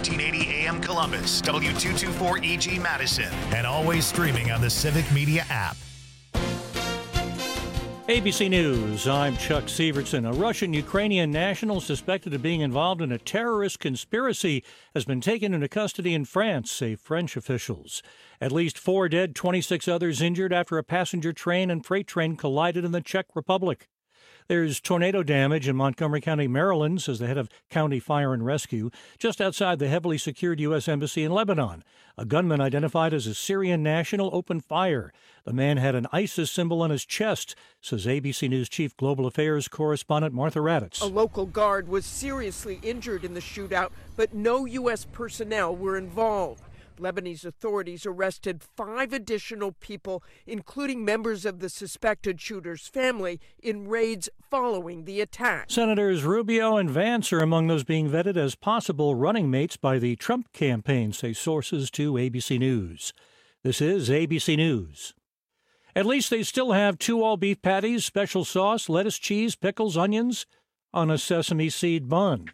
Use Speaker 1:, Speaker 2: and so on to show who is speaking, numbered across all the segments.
Speaker 1: 1480 AM Columbus, W224EG Madison, and always streaming on the Civic Media app.
Speaker 2: ABC News, I'm Chuck Sievertson. A Russian-Ukrainian national suspected of being involved in a terrorist conspiracy has been taken into custody in France, say French officials. At least 4 dead, 26 others injured after a passenger train and freight train collided in the Czech Republic. There's tornado damage in Montgomery County, Maryland, says the head of County Fire and Rescue, just outside the heavily secured U.S. Embassy in Lebanon. A gunman identified as a Syrian national opened fire. The man had an ISIS symbol on his chest, says ABC News Chief Global Affairs correspondent Martha Raddatz.
Speaker 3: A local guard was seriously injured in the shootout, but no U.S. personnel were involved. Lebanese authorities arrested 5 additional people, including members of the suspected shooter's family, in raids following the attack.
Speaker 2: Senators Rubio and Vance are among those being vetted as possible running mates by the Trump campaign, say sources to ABC News. This is ABC News. At least they still have 2 all-beef patties, special sauce, lettuce, cheese, pickles, onions on a sesame seed bun.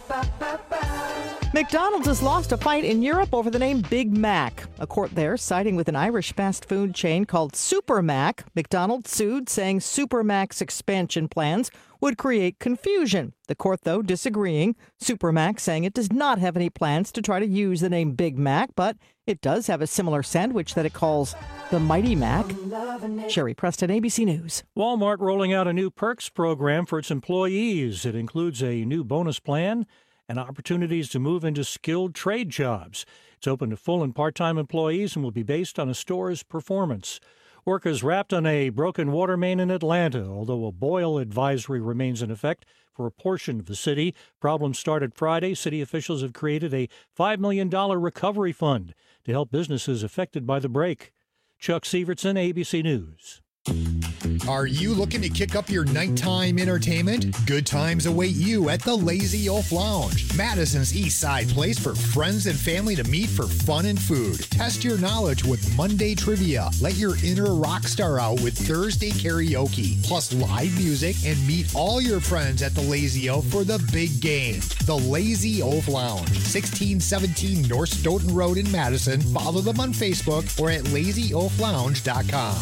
Speaker 4: McDonald's has lost a fight in Europe over the name Big Mac. A court there siding with an Irish fast food chain called Super Mac. McDonald's sued, saying Super Mac's expansion plans would create confusion. The court, though, disagreeing. Super Mac saying it does not have any plans to try to use the name Big Mac, but it does have a similar sandwich that it calls the Mighty Mac. Sherry Preston, ABC News.
Speaker 2: Walmart rolling out a new perks program for its employees. It includes a new bonus plan and opportunities to move into skilled trade jobs. It's open to full and part-time employees and will be based on a store's performance. Workers wrapped on a broken water main in Atlanta, although a boil advisory remains in effect for a portion of the city. Problems started Friday. City officials have created a $5 million recovery fund to help businesses affected by the break. Chuck Sievertson, ABC News.
Speaker 5: Are you looking to kick up your nighttime entertainment? Good times await you at the Lazy Oaf Lounge, Madison's East Side place for friends and family to meet for fun and food. Test your knowledge with Monday trivia. Let your inner rock star out with Thursday karaoke, plus live music, and meet all your friends at the Lazy Oaf for the big game. The Lazy Oaf Lounge, 1617 North Stoughton Road in Madison. Follow them on Facebook or at lazyoaflounge.com.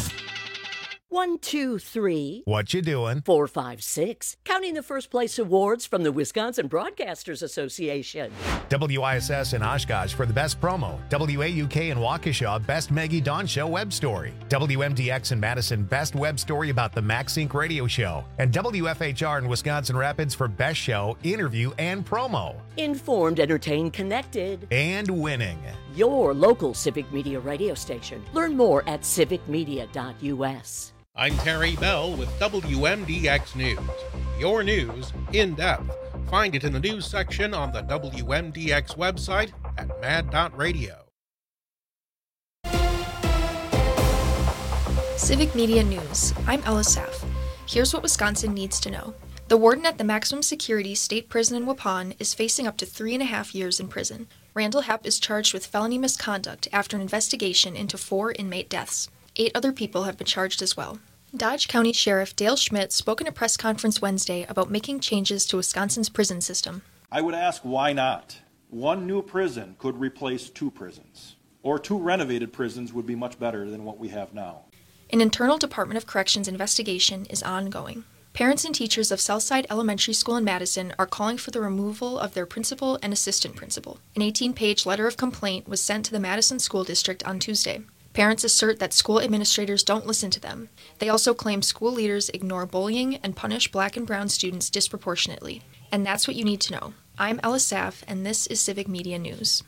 Speaker 6: 1, 2, 3.
Speaker 1: What you doing?
Speaker 6: 4, 5, 6. Counting the first place awards from the Wisconsin Broadcasters Association.
Speaker 1: WISS in Oshkosh for the best promo. WAUK in Waukesha, best Maggie Dawn Show web story. WMDX in Madison, best web story about the MaxSync radio show. And WFHR in Wisconsin Rapids for best show, interview, and promo.
Speaker 6: Informed, entertained, connected.
Speaker 1: And winning.
Speaker 6: Your local Civic Media radio station. Learn more at civicmedia.us.
Speaker 7: I'm Terry Bell with WMDX News. Your news in depth. Find it in the news section on the WMDX website at mad.radio.
Speaker 8: Civic Media News. I'm Ella Saff. Here's what Wisconsin needs to know. The warden at the maximum security state prison in Waupun is facing up to 3.5 years in prison. Randall Hepp is charged with felony misconduct after an investigation into 4 inmate deaths. 8 other people have been charged as well. Dodge County Sheriff Dale Schmidt spoke in a press conference Wednesday about making changes to Wisconsin's prison system.
Speaker 9: I would ask why not? 1 new prison could replace 2 prisons, or 2 renovated prisons would be much better than what we have now.
Speaker 8: An internal Department of Corrections investigation is ongoing. Parents and teachers of Southside Elementary School in Madison are calling for the removal of their principal and assistant principal. An 18-page letter of complaint was sent to the Madison School District on Tuesday. Parents assert that school administrators don't listen to them. They also claim school leaders ignore bullying and punish black and brown students disproportionately. And that's what you need to know. I'm Ella Saff, and this is Civic Media News.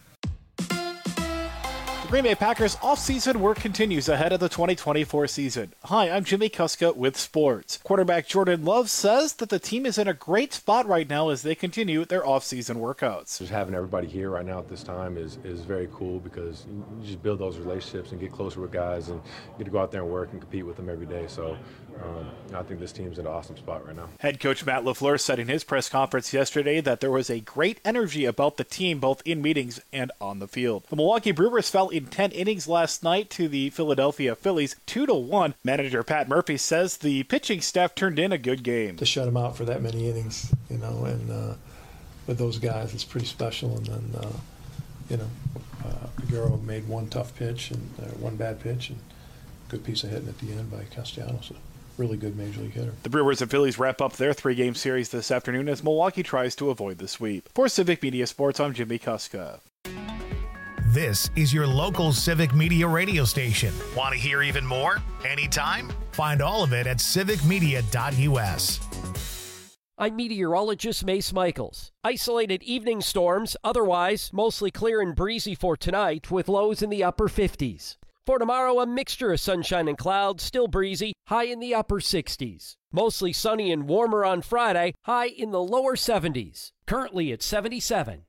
Speaker 10: Green Bay Packers off-season work continues ahead of the 2024 season. Hi, I'm Jimmy Kuska with sports. Quarterback Jordan Love says that the team is in a great spot right now as they continue their off-season workouts.
Speaker 11: Just having everybody here right now at this time is very cool because you just build those relationships and get closer with guys and get to go out there and work and compete with them every day. So I think this team's in an awesome spot right now.
Speaker 10: Head coach Matt LaFleur said in his press conference yesterday that there was a great energy about the team both in meetings and on the field. The Milwaukee Brewers fell in 10 innings last night to the Philadelphia Phillies 2-1. Manager Pat Murphy says the pitching staff turned in a good game.
Speaker 12: To shut them out for that many innings, and with those guys, it's pretty special. And then Figueroa made one tough pitch and one bad pitch, and good piece of hitting at the end by Castellanos. Really good major league hitter.
Speaker 10: The Brewers and Phillies wrap up their 3-game series this afternoon as Milwaukee tries to avoid the sweep. For Civic Media Sports, I'm Jimmy Kuska.
Speaker 1: This is your local Civic Media radio station. Want to hear even more? Anytime? Find all of it at civicmedia.us.
Speaker 13: I'm meteorologist Mace Michaels. Isolated evening storms, otherwise mostly clear and breezy for tonight with lows in the upper 50s. For tomorrow, a mixture of sunshine and clouds, still breezy, high in the upper 60s. Mostly sunny and warmer on Friday, high in the lower 70s. Currently at 77.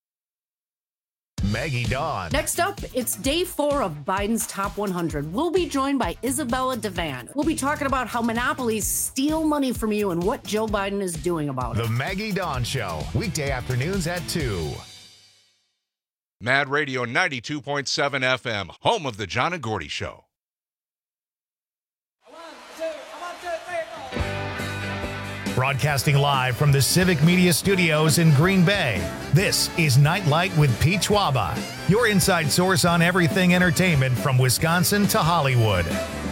Speaker 1: Maggie Dawn.
Speaker 14: Next up, it's day 4 of Biden's Top 100. We'll be joined by Isabella Devan. We'll be talking about how monopolies steal money from you and what Joe Biden is doing about it.
Speaker 1: The Maggie Dawn Show, weekday afternoons at 2.
Speaker 15: Mad Radio 92.7 FM, home of the John and Gordy Show.
Speaker 1: Broadcasting live from the Civic Media Studios in Green Bay, this is Nightlight with Pete Schwaba, your inside source on everything entertainment from Wisconsin to Hollywood.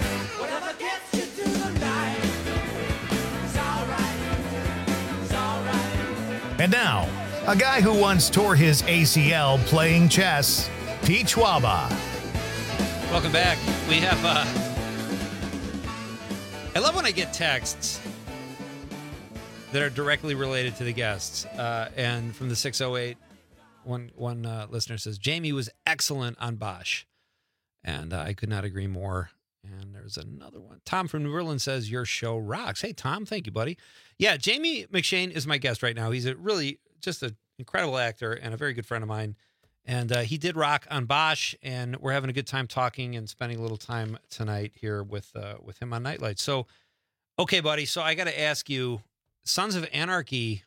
Speaker 1: And now, a guy who once tore his ACL playing chess, Pete Schwaba.
Speaker 16: Welcome back. We have, I love when I get texts that are directly related to the guests. And from the 608, one listener says, Jamie was excellent on Bosch. And I could not agree more. And there's another one. Tom from New Orleans says, your show rocks. Hey, Tom, thank you, buddy. Yeah, Jamie McShane is my guest right now. He's a really just an incredible actor and a very good friend of mine. And he did rock on Bosch, and we're having a good time talking and spending a little time tonight here with him on Nightlight. So, okay, buddy, so I got to ask you, Sons of Anarchy,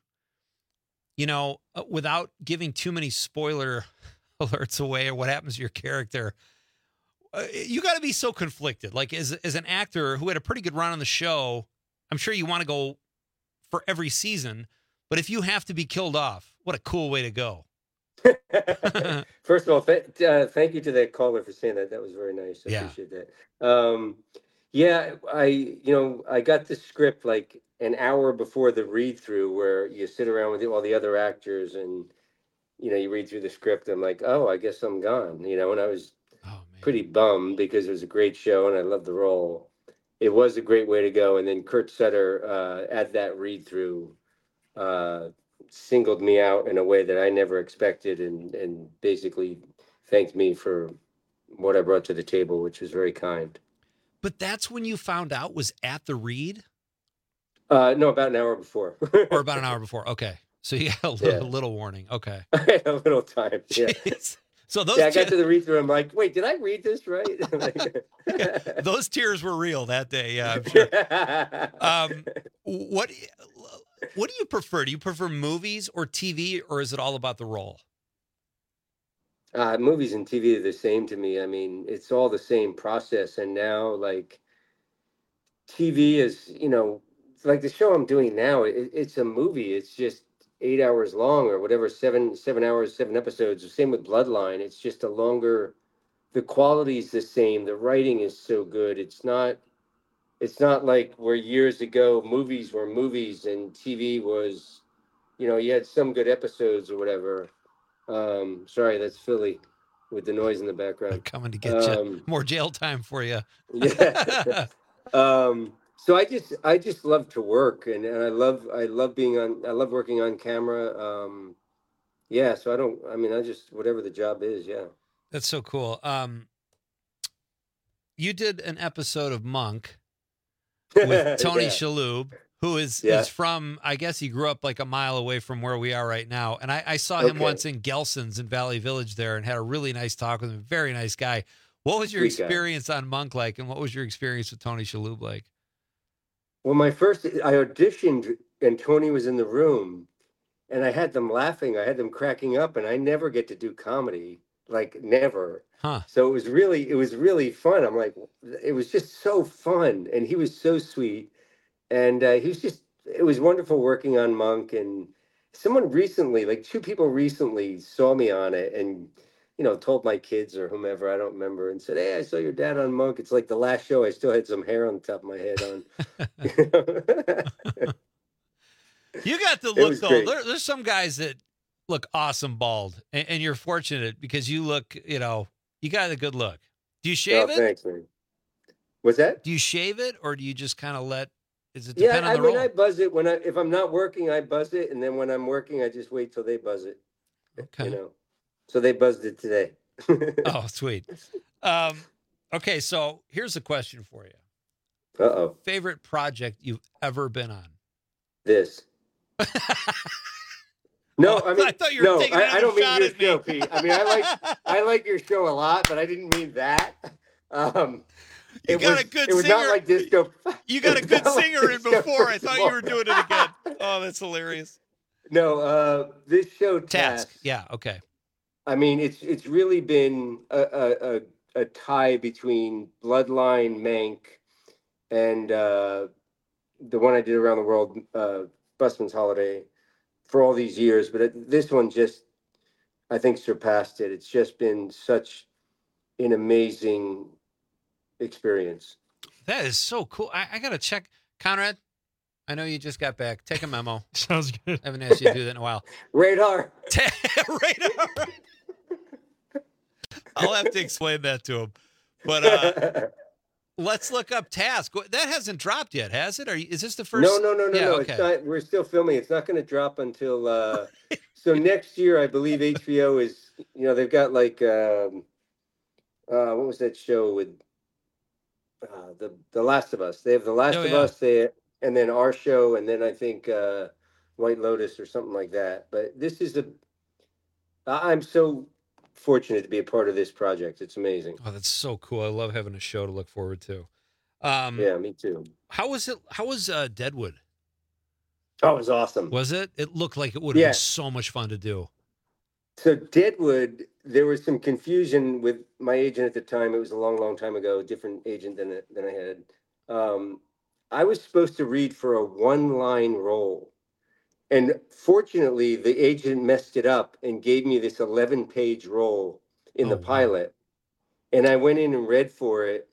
Speaker 16: without giving too many spoiler alerts away or what happens to your character, you got to be so conflicted. Like, as an actor who had a pretty good run on the show, I'm sure you want to go for every season, but if you have to be killed off, what a cool way to go.
Speaker 17: First of all, thank you to that caller for saying that. That was very nice. I appreciate that. I got the script like an hour before the read through, where you sit around with all the other actors and you read through the script. I'm like, oh, I guess I'm gone. And I was pretty bummed because it was a great show and I loved the role. It was a great way to go. And then Kurt Sutter at that read through singled me out in a way that I never expected and basically thanked me for what I brought to the table, which was very kind.
Speaker 16: But that's when you found out, was at the read?
Speaker 17: No, about an hour before.
Speaker 16: Or about an hour before. Okay. So you got a little warning. Okay.
Speaker 17: I had a little time. Yeah.
Speaker 16: Jeez. So those
Speaker 17: I got to the read through. I'm like, wait, did I read this right?
Speaker 16: Those tears were real that day. Yeah, I'm sure. What do you prefer? Do you prefer movies or TV, or is it all about the role?
Speaker 17: Movies and TV are the same to me. I mean, it's all the same process. And now, like, TV is, like the show I'm doing now, it's a movie. It's just 8 hours long or whatever, 7 hours, 7 episodes. The same with Bloodline. It's just a longer, the quality's the same. The writing is so good. It's not like where years ago movies were movies and TV was, you had some good episodes or whatever. Sorry, that's Philly with the noise in the background.
Speaker 16: Coming to get you. More jail time for you.
Speaker 17: Yeah. So I just love to work and I love working on camera. So I just, whatever the job is. Yeah.
Speaker 16: That's so cool. You did an episode of Monk with Tony Shalhoub, who is from, I guess he grew up like a mile away from where we are right now. And I saw him once in Gelson's in Valley Village there and had a really nice talk with him. Very nice guy. What was your experience on Monk like? And what was your experience with Tony Shalhoub like?
Speaker 17: Well, I auditioned and Tony was in the room and I had them laughing. I had them cracking up, and I never get to do comedy, like never.
Speaker 16: Huh.
Speaker 17: So it was really fun. I'm like, it was just so fun. And he was so sweet. And it was wonderful working on Monk. And someone recently, like 2 people recently saw me on it. And told my kids or whomever, I don't remember, and said, "Hey, I saw your dad on Monk." It's like the last show, I still had some hair on the top of my head on.
Speaker 16: You got the look, though. There's some guys that look awesome bald, and you're fortunate because you look, you got a good look. Do you shave it?
Speaker 17: Thanks, man. What's that?
Speaker 16: Do you shave it, or do you just kind of does it depend on the role?
Speaker 17: I buzz it if I'm not working, I buzz it, and then when I'm working, I just wait till they buzz it.
Speaker 16: Okay.
Speaker 17: So they buzzed it today.
Speaker 16: Oh, sweet. Okay, so here's a question for you.
Speaker 17: Uh-oh.
Speaker 16: Favorite project you've ever been on?
Speaker 17: This. No, I mean,
Speaker 16: I thought you were taking
Speaker 17: I don't mean
Speaker 16: shot
Speaker 17: your
Speaker 16: at me.
Speaker 17: show, Pete. I mean, I like your show a lot, but I didn't mean that.
Speaker 16: You got a good singer.
Speaker 17: It was not like disco.
Speaker 16: You got a good singer in before. I thought you were doing it again. Oh, that's hilarious.
Speaker 17: No, this show
Speaker 16: Task. Yeah, okay.
Speaker 17: I mean, it's really been a tie between Bloodline, Mank, and the one I did around the world, Busman's Holiday, for all these years. But this one just, I think, surpassed it. It's just been such an amazing experience.
Speaker 16: That is so cool. I got to check. Conrad, I know you just got back. Take a memo.
Speaker 2: Sounds good.
Speaker 16: I haven't asked you to do that in a while.
Speaker 17: Radar.
Speaker 16: Radar. I'll have to explain that to him. But let's look up Task. That hasn't dropped yet, has it? Is this the first?
Speaker 17: No.
Speaker 16: Yeah, okay.
Speaker 17: It's not. We're still filming. It's not going to drop until. So next year, I believe HBO is. They've got like. What was that show with? The Last of Us. They have The Last of Us there, and then our show, and then I think White Lotus or something like that. But this is I'm so fortunate to be a part of this project. It's amazing.
Speaker 16: Oh, that's so cool. I love having a show to look forward to.
Speaker 17: Yeah, me too.
Speaker 16: How was it? How was Deadwood?
Speaker 17: Oh, it was awesome.
Speaker 16: Was it? It looked like it would have been so much fun to do.
Speaker 17: So Deadwood, there was some confusion with my agent at the time. It was a long, long time ago, different agent than I had. I was supposed to read for a one-line role. And fortunately, the agent messed it up and gave me this 11-page role in the pilot. And I went in and read for it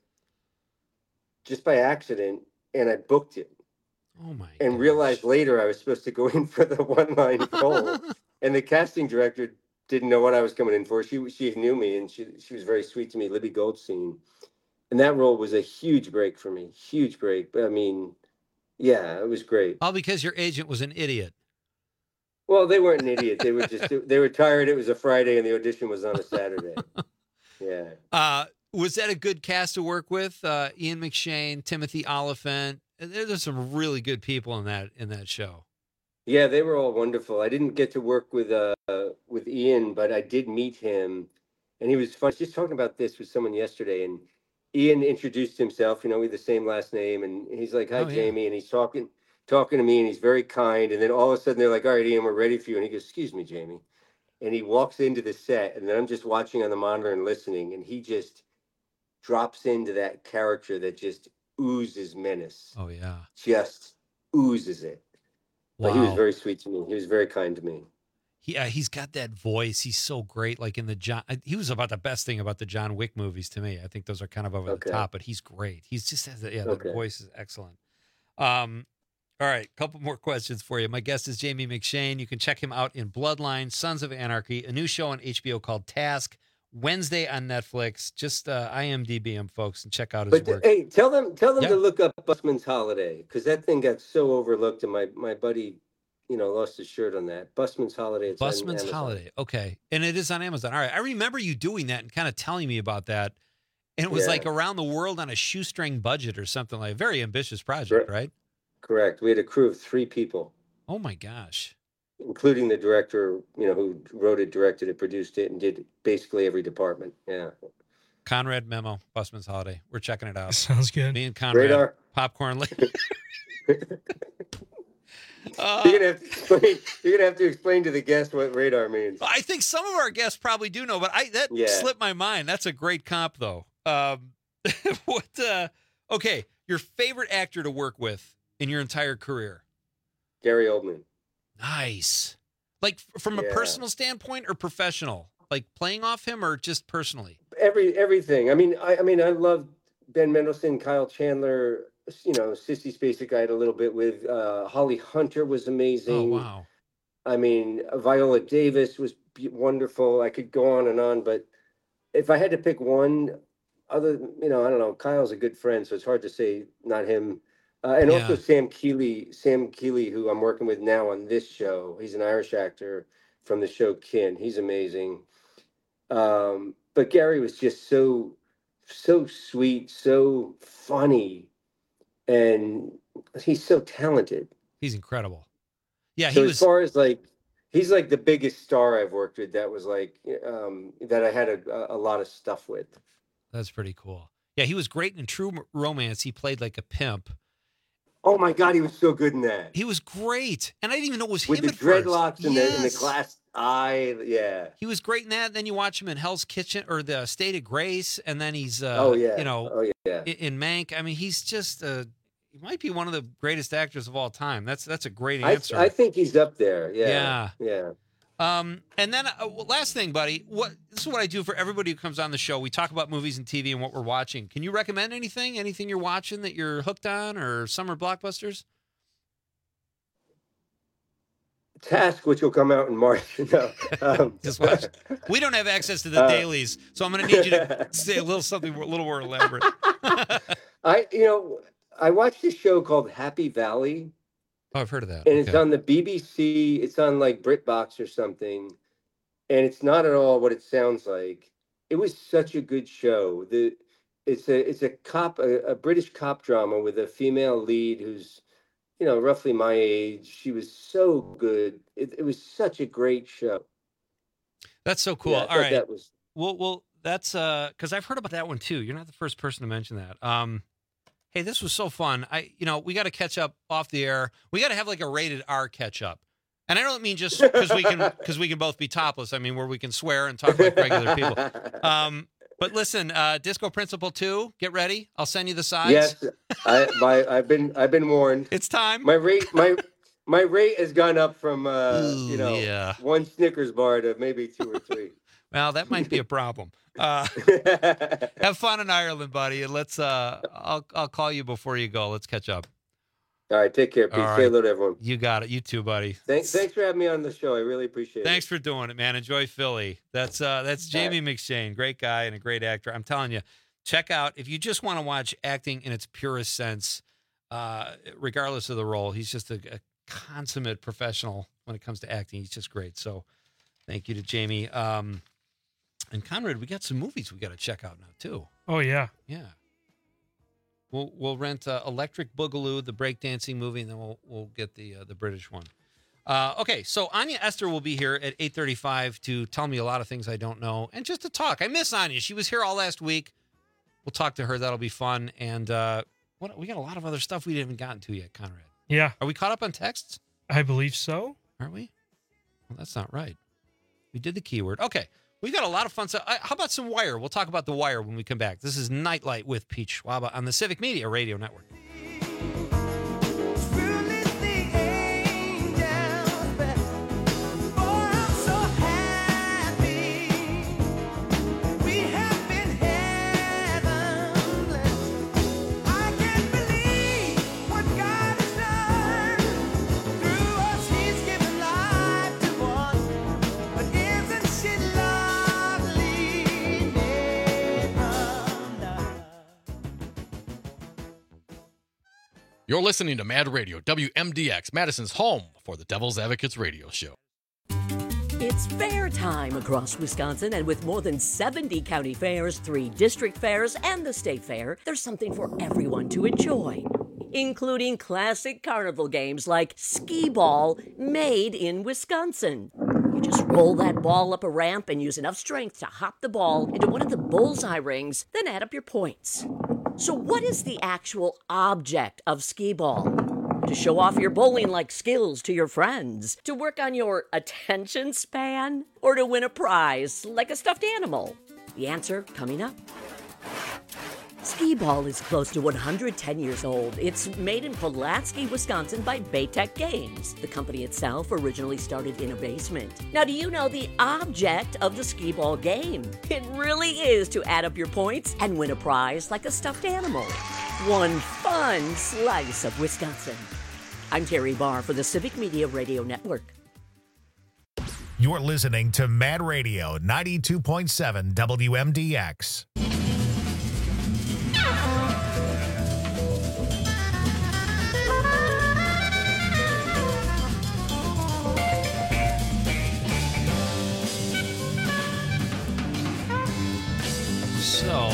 Speaker 17: just by accident, and I booked it.
Speaker 16: Oh, my
Speaker 17: And realized later I was supposed to go in for the one-line role. And the casting director didn't know what I was coming in for. She knew me, and she was very sweet to me, Libby Goldstein. And that role was a huge break for me, huge break. But I mean, yeah, it was great.
Speaker 16: All because your agent was an idiot.
Speaker 17: Well, they weren't an idiot. They were they were tired. It was a Friday, and the audition was on a Saturday. Yeah.
Speaker 16: Was that a good cast to work with? Ian McShane, Timothy Oliphant. There's some really good people in that show.
Speaker 17: Yeah, they were all wonderful. I didn't get to work with Ian, but I did meet him, and he was fun. I was just talking about this with someone yesterday, and Ian introduced himself. We have the same last name, and he's like, "Hi, Jamie," and he's talking to me, and he's very kind. And then all of a sudden, they're like, "All right, Ian, we're ready for you." And he goes, "Excuse me, Jamie," and he walks into the set, and then I'm just watching on the monitor and listening, and he just drops into that character that just oozes menace.
Speaker 16: Oh yeah,
Speaker 17: just oozes it.
Speaker 16: Wow.
Speaker 17: But he was very sweet to me. He was very kind to me.
Speaker 16: He's got that voice. He's so great. Like in he was about the best thing about the John Wick movies to me. I think those are kind of over the top, but he's great. He's just has the voice is excellent. All right, couple more questions for you. My guest is Jamie McShane. You can check him out in Bloodline, Sons of Anarchy, a new show on HBO called Task, Wednesday on Netflix. Just IMDb him, folks, and check out his work.
Speaker 17: Hey, tell them to look up Busman's Holiday, because that thing got so overlooked, and my buddy, lost his shirt on that. Busman's Holiday.
Speaker 16: Busman's Holiday. Okay, and it is on Amazon. All right, I remember you doing that and kind of telling me about that, and it was like around the world on a shoestring budget or something like. A very ambitious project, right?
Speaker 17: Correct. We had a crew of 3 people.
Speaker 16: Oh my gosh.
Speaker 17: Including the director, who wrote it, directed it, produced it, and did basically every department. Yeah.
Speaker 16: Conrad Memo, Busman's Holiday. We're checking it out.
Speaker 2: Sounds good.
Speaker 16: Me and Conrad.
Speaker 17: Radar.
Speaker 16: Popcorn.
Speaker 17: You're gonna have to explain to the guest what radar means.
Speaker 16: I think some of our guests probably do know, but that slipped my mind. That's a great comp, though. Okay, your favorite actor to work with in your entire career?
Speaker 17: Gary Oldman.
Speaker 16: Nice. Like from a personal standpoint or professional? like playing off him, or just personally?
Speaker 17: Everything. I mean, I love Ben Mendelsohn, Kyle Chandler. You know, Sissy Spacek I had a little bit with. Holly Hunter was amazing.
Speaker 16: Oh, wow.
Speaker 17: I mean, Viola Davis was wonderful. I could go on, but if I had to pick one, I don't know. Kyle's a good friend, so it's hard to say not him. And also Sam Keeley, who I'm working with now on this show. He's an Irish actor from the show Kin. He's amazing. But Gary was just so sweet, so funny, and he's so talented.
Speaker 16: He's incredible. Yeah,
Speaker 17: so as far as like, he's like the biggest star I've worked with. That was like that I had a lot of stuff with.
Speaker 16: That's pretty cool. Yeah, he was great in True Romance. He played like a pimp.
Speaker 17: Oh my God, he was so good in that.
Speaker 16: He was great, and I didn't even know it was
Speaker 17: with
Speaker 16: him
Speaker 17: the
Speaker 16: at
Speaker 17: dreadlocks
Speaker 16: first.
Speaker 17: and the glass eye. Yeah,
Speaker 16: he was great in that. And then you watch him in Hell's Kitchen or the State of Grace, and then he's in Mank. I mean, he's just he might be one of the greatest actors of all time. That's a great answer.
Speaker 17: I think he's up there. Yeah.
Speaker 16: And then last thing, buddy, this is what I do for everybody who comes on the show. We talk about movies and TV and what we're watching. Can you recommend anything you're watching that you're hooked on, or summer blockbusters?
Speaker 17: Task, which will come out in March. No,
Speaker 16: just watch. We don't have access to the dailies, so I'm going to need you to say a little more elaborate.
Speaker 17: I watched a show called Happy Valley.
Speaker 16: Oh, I've heard of that.
Speaker 17: And it's on the BBC. It's on like BritBox or something. And it's not at all what it sounds like. It was such a good show. It's a British cop drama with a female lead who's, roughly my age. She was so good. It was such a great show.
Speaker 16: That's so cool.
Speaker 17: Yeah,
Speaker 16: all right.
Speaker 17: That was...
Speaker 16: Well, that's because I've heard about that one too. You're not the first person to mention that. Hey, this was so fun. We got to catch up off the air. We got to have like a rated R catch up. And I don't mean just because we can both be topless. I mean, where we can swear and talk like regular people. But listen, Disco Principle 2, get ready. I'll send you the sides.
Speaker 17: Yes, I've been warned.
Speaker 16: It's time.
Speaker 17: My rate has gone up from one Snickers bar to maybe 2 or 3.
Speaker 16: Well, that might be a problem. Have fun in Ireland, buddy, and let's. I'll call you before you go. Let's catch up.
Speaker 17: All right, take care, Pete. Say hello to everyone.
Speaker 16: You got it. You too, buddy.
Speaker 17: Thanks for having me on the show. I really appreciate it.
Speaker 16: Thanks for doing it, man. Enjoy Philly. That's Jamie McShane, great guy and a great actor. I'm telling you, check out if you just want to watch acting in its purest sense, regardless of the role. He's just a consummate professional when it comes to acting. He's just great. So, thank you to Jamie. And Conrad, we got some movies we got to check out now too.
Speaker 18: Oh yeah.
Speaker 16: We'll rent Electric Boogaloo, the breakdancing movie, and then we'll get the British one. Okay, so Anya Esther will be here at 8:35 to tell me a lot of things I don't know and just to talk. I miss Anya. She was here all last week. We'll talk to her. That'll be fun. And we got a lot of other stuff we haven't gotten to yet, Conrad.
Speaker 18: Yeah.
Speaker 16: Are we caught up on texts?
Speaker 18: I believe so.
Speaker 16: Aren't we? Well, that's not right. We did the keyword. Okay. We got a lot of fun stuff. How about some Wire? We'll talk about the Wire when we come back. This is Nightlight with Pete Schwab on the Civic Media Radio Network.
Speaker 19: You're listening to Mad Radio, WMDX, Madison's home for the Devil's Advocates radio show.
Speaker 6: It's fair time across Wisconsin, and with more than 70 county fairs, 3 district fairs, and the state fair, there's something for everyone to enjoy, including classic carnival games like skee ball, made in Wisconsin. You just roll that ball up a ramp and use enough strength to hop the ball into one of the bullseye rings, then add up your points. So what is the actual object of skee ball? To show off your bowling-like skills to your friends? To work on your attention span? Or to win a prize like a stuffed animal? The answer coming up. Skee-Ball is close to 110 years old. It's made in Pulaski, Wisconsin by Baytech Games. The company itself originally started in a basement. Now, do you know the object of the Skee-Ball game? It really is to add up your points and win a prize like a stuffed animal. One fun slice of Wisconsin. I'm Terry Barr for the Civic Media Radio Network.
Speaker 1: You're listening to Mad Radio 92.7 WMDX.
Speaker 16: So,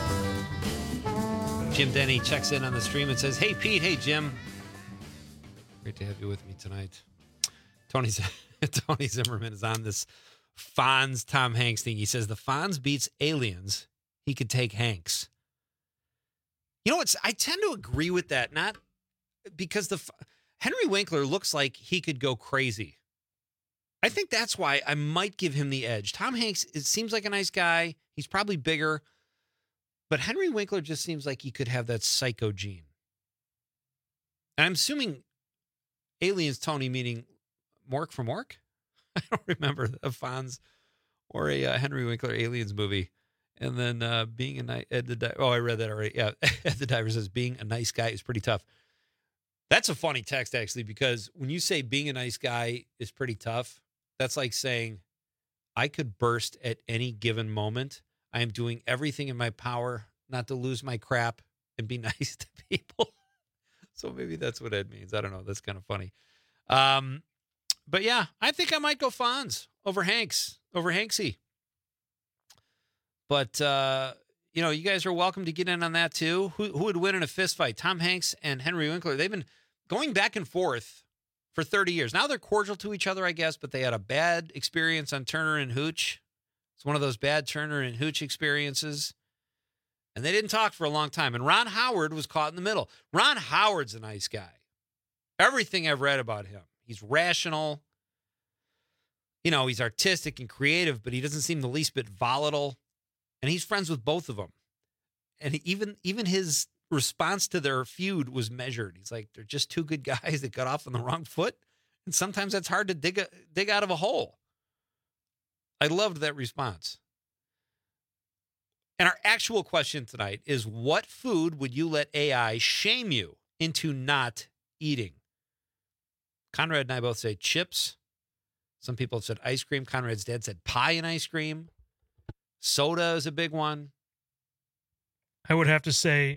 Speaker 16: Jim Denny checks in on the stream and says, "Hey, Pete. Hey, Jim. Great to have you with me tonight." Tony Zimmerman is on this Fonz Tom Hanks thing. He says, the Fonz beats Aliens. He could take Hanks. You know, I tend to agree with that, not because Henry Winkler looks like he could go crazy. I think that's why I might give him the edge. Tom Hanks, it seems like a nice guy. He's probably bigger. But Henry Winkler just seems like he could have that psycho gene. And I'm assuming Aliens, Tony, meaning Mork from Mork? I don't remember a Fonz or a Henry Winkler Aliens movie. And then being a nice... I read that already. Yeah, Ed the Diver says being a nice guy is pretty tough. That's a funny text, actually, because when you say being a nice guy is pretty tough, that's like saying, I could burst at any given moment. I am doing everything in my power not to lose my crap and be nice to people. So maybe that's what Ed means. I don't know. That's kind of funny. But yeah, I think I might go Fonz over Hanksy. But, you guys are welcome to get in on that too. Who would win in a fist fight? Tom Hanks and Henry Winkler. They've been going back and forth for 30 years. Now they're cordial to each other, I guess, but they had a bad experience on Turner and Hooch. It's one of those bad Turner and Hooch experiences. And they didn't talk for a long time. And Ron Howard was caught in the middle. Ron Howard's a nice guy. Everything I've read about him. He's rational. He's artistic and creative, but he doesn't seem the least bit volatile. And he's friends with both of them. And even his response to their feud was measured. He's like, they're just two good guys that got off on the wrong foot. And sometimes that's hard to dig out of a hole. I loved that response. And our actual question tonight is, what food would you let AI shame you into not eating? Conrad and I both say chips. Some people have said ice cream. Conrad's dad said pie and ice cream. Soda is a big one.
Speaker 18: I would have to say,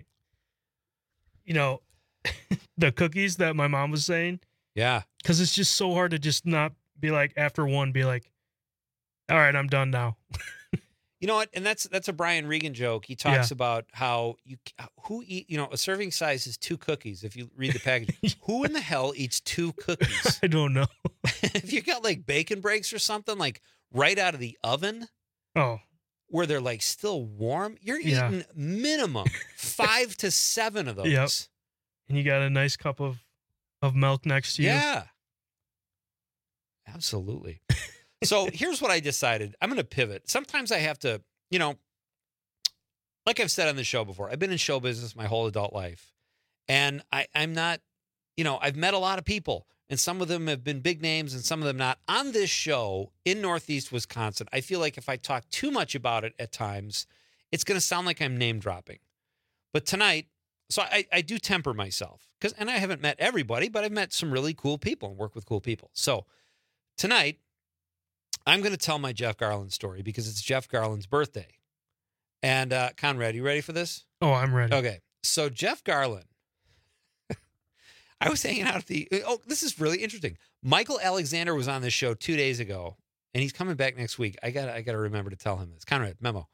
Speaker 18: the cookies that my mom was saying.
Speaker 16: Yeah.
Speaker 18: Because it's just so hard to just not be like, after one, be like, all right, I'm done now.
Speaker 16: You know what? And that's a Brian Regan joke. He talks about how a serving size is 2 cookies. If you read the package, who in the hell eats 2 cookies?
Speaker 18: I don't know.
Speaker 16: If you got like bacon breaks or something like right out of the oven, where they're like still warm, you're eating minimum 5 to 7 of those.
Speaker 18: Yep. And you got a nice cup of milk next to you.
Speaker 16: Yeah. Absolutely. So here's what I decided. I'm going to pivot. Sometimes I have to, like I've said on the show before, I've been in show business my whole adult life. And I'm not, I've met a lot of people. And some of them have been big names and some of them not. On this show in Northeast Wisconsin, I feel like if I talk too much about it at times, it's going to sound like I'm name dropping. But tonight, so I do temper myself. And I haven't met everybody, but I've met some really cool people and worked with cool people. So tonight, I'm going to tell my Jeff Garlin story because it's Jeff Garlin's birthday. And Conrad, you ready for this?
Speaker 18: Oh, I'm ready.
Speaker 16: Okay. So Jeff Garlin, I was hanging out at this is really interesting. Michael Alexander was on this show 2 days ago, and he's coming back next week. I gotta remember to tell him this. Conrad, memo.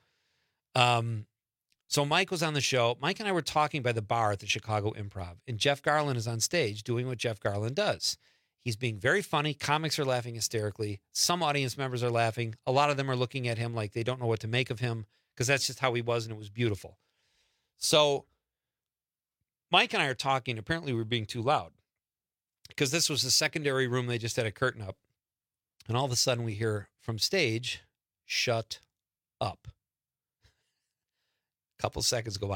Speaker 16: So Mike was on the show. Mike and I were talking by the bar at the Chicago Improv, and Jeff Garlin is on stage doing what Jeff Garlin does. He's being very funny. Comics are laughing hysterically. Some audience members are laughing. A lot of them are looking at him like they don't know what to make of him because that's just how he was, and it was beautiful. So Mike and I are talking. Apparently, we're being too loud because this was the secondary room. They just had a curtain up. And all of a sudden, we hear from stage, "Shut up." A couple seconds go by.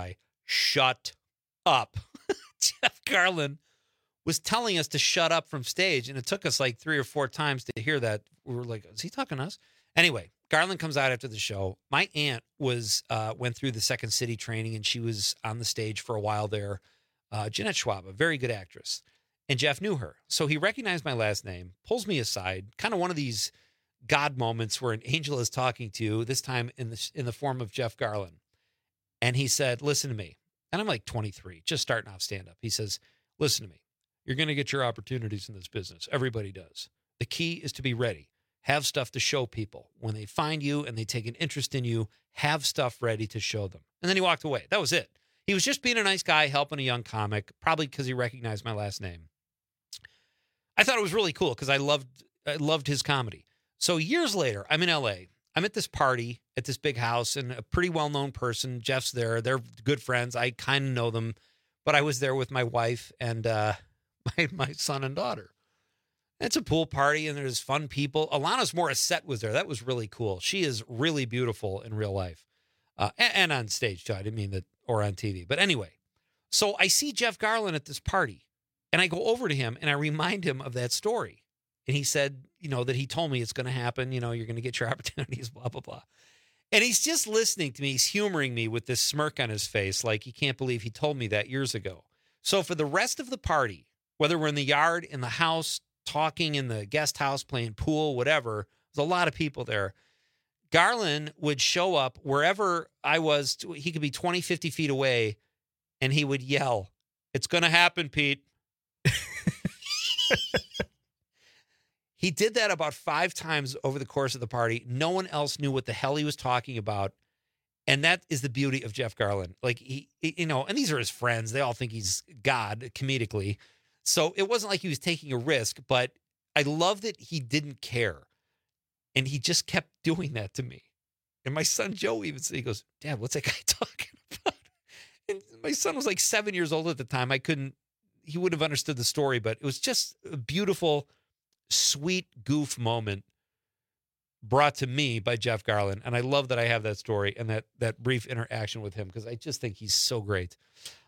Speaker 16: shut up. Jeff Garlin was telling us to shut up from stage, and it took us like 3 or 4 times to hear that. We were like, is he talking to us? Anyway, Garlin comes out after the show. My aunt went through the Second City training, and she was on the stage for a while there. Jeanette Schwab, a very good actress. And Jeff knew her. So he recognized my last name, pulls me aside, kind of one of these God moments where an angel is talking to you, this time in the form of Jeff Garlin. And he said, listen to me. And I'm like 23, just starting off stand-up. He says, listen to me. You're going to get your opportunities in this business. Everybody does. The key is to be ready. Have stuff to show people. When they find you and they take an interest in you, have stuff ready to show them. And then he walked away. That was it. He was just being a nice guy, helping a young comic, probably because he recognized my last name. I thought it was really cool because I loved his comedy. So years later, I'm in LA. I'm at this party at this big house, and a pretty well-known person, Jeff's there. They're good friends. I kind of know them, but I was there with my wife and my son and daughter. It's a pool party, and there's fun people. Alanis Morissette was there. That was really cool. She is really beautiful in real life, and on stage too. I didn't mean that, or on TV. But anyway, so I see Jeff Garlin at this party, and I go over to him, and I remind him of that story. And he said, that he told me it's going to happen. You're going to get your opportunities, blah, blah, blah. And he's just listening to me. He's humoring me with this smirk on his face, like he can't believe he told me that years ago. So for the rest of the party, whether we're in the yard, in the house, talking in the guest house, playing pool, whatever, there's a lot of people there. Garlin would show up wherever I was. He could be 20, 50 feet away, and he would yell, "It's going to happen, Pete." He did that about 5 times over the course of the party. No one else knew what the hell he was talking about. And that is the beauty of Jeff Garlin. Like, he and these are his friends. They all think he's God comedically. So it wasn't like he was taking a risk, but I love that he didn't care. And he just kept doing that to me. And my son Joe even said, he goes, "Dad, what's that guy talking about?" And my son was like 7 years old at the time. He would have understood the story, but it was just a beautiful, sweet goof moment brought to me by Jeff Garlin. And I love that I have that story and that brief interaction with him because I just think he's so great.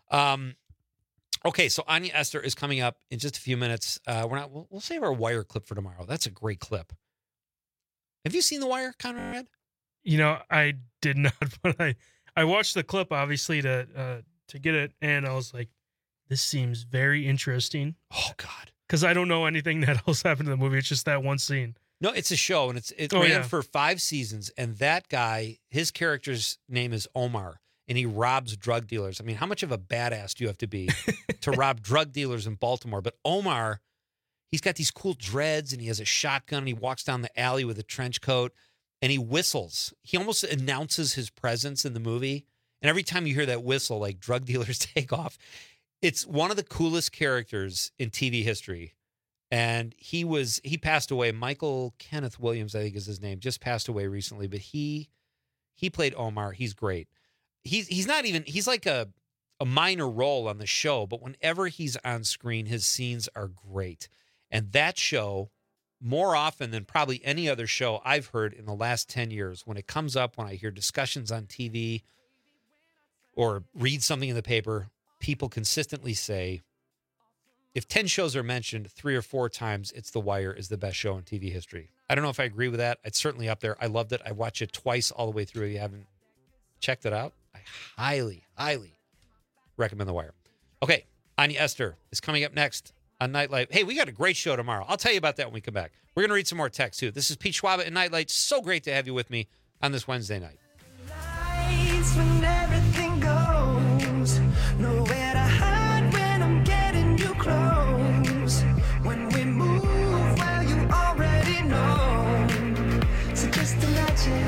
Speaker 16: Okay, so Anya Esther is coming up in just a few minutes. We'll save our Wire clip for tomorrow. That's a great clip. Have you seen The Wire, Conrad?
Speaker 18: I did not, but I watched the clip obviously to get it, and I was like, this seems very interesting.
Speaker 16: Oh God.
Speaker 18: Because I don't know anything that else happened in the movie. It's just that one scene.
Speaker 16: No, it's a show, and it ran for 5 seasons. And that guy, his character's name is Omar, and he robs drug dealers. I mean, how much of a badass do you have to be to rob drug dealers in Baltimore? But Omar, he's got these cool dreads, and he has a shotgun, and he walks down the alley with a trench coat, and he whistles. He almost announces his presence in the movie. And every time you hear that whistle, like drug dealers take off, it's one of the coolest characters in TV history. And he passed away. Michael Kenneth Williams, I think is his name, just passed away recently. But he played Omar. He's great. He's like a minor role on the show, but whenever he's on screen, his scenes are great. And that show, more often than probably any other show I've heard in the last 10 years, when it comes up, when I hear discussions on TV or read something in the paper, people consistently say, if 10 shows are mentioned 3 or 4 times, it's The Wire is the best show in TV history. I don't know if I agree with that. It's certainly up there. I loved it. I watched it twice all the way through. If you haven't checked it out, I highly, highly recommend The Wire. Okay, Anya Esther is coming up next on Nightlight. Hey, we got a great show tomorrow. I'll tell you about that when we come back. We're going to read some more text, too. This is Pete Schwab at Nightlight. So great to have you with me on this Wednesday night.
Speaker 20: When everything goes, nowhere to hide when I'm getting you close. When we move, well, you already know. So just imagine.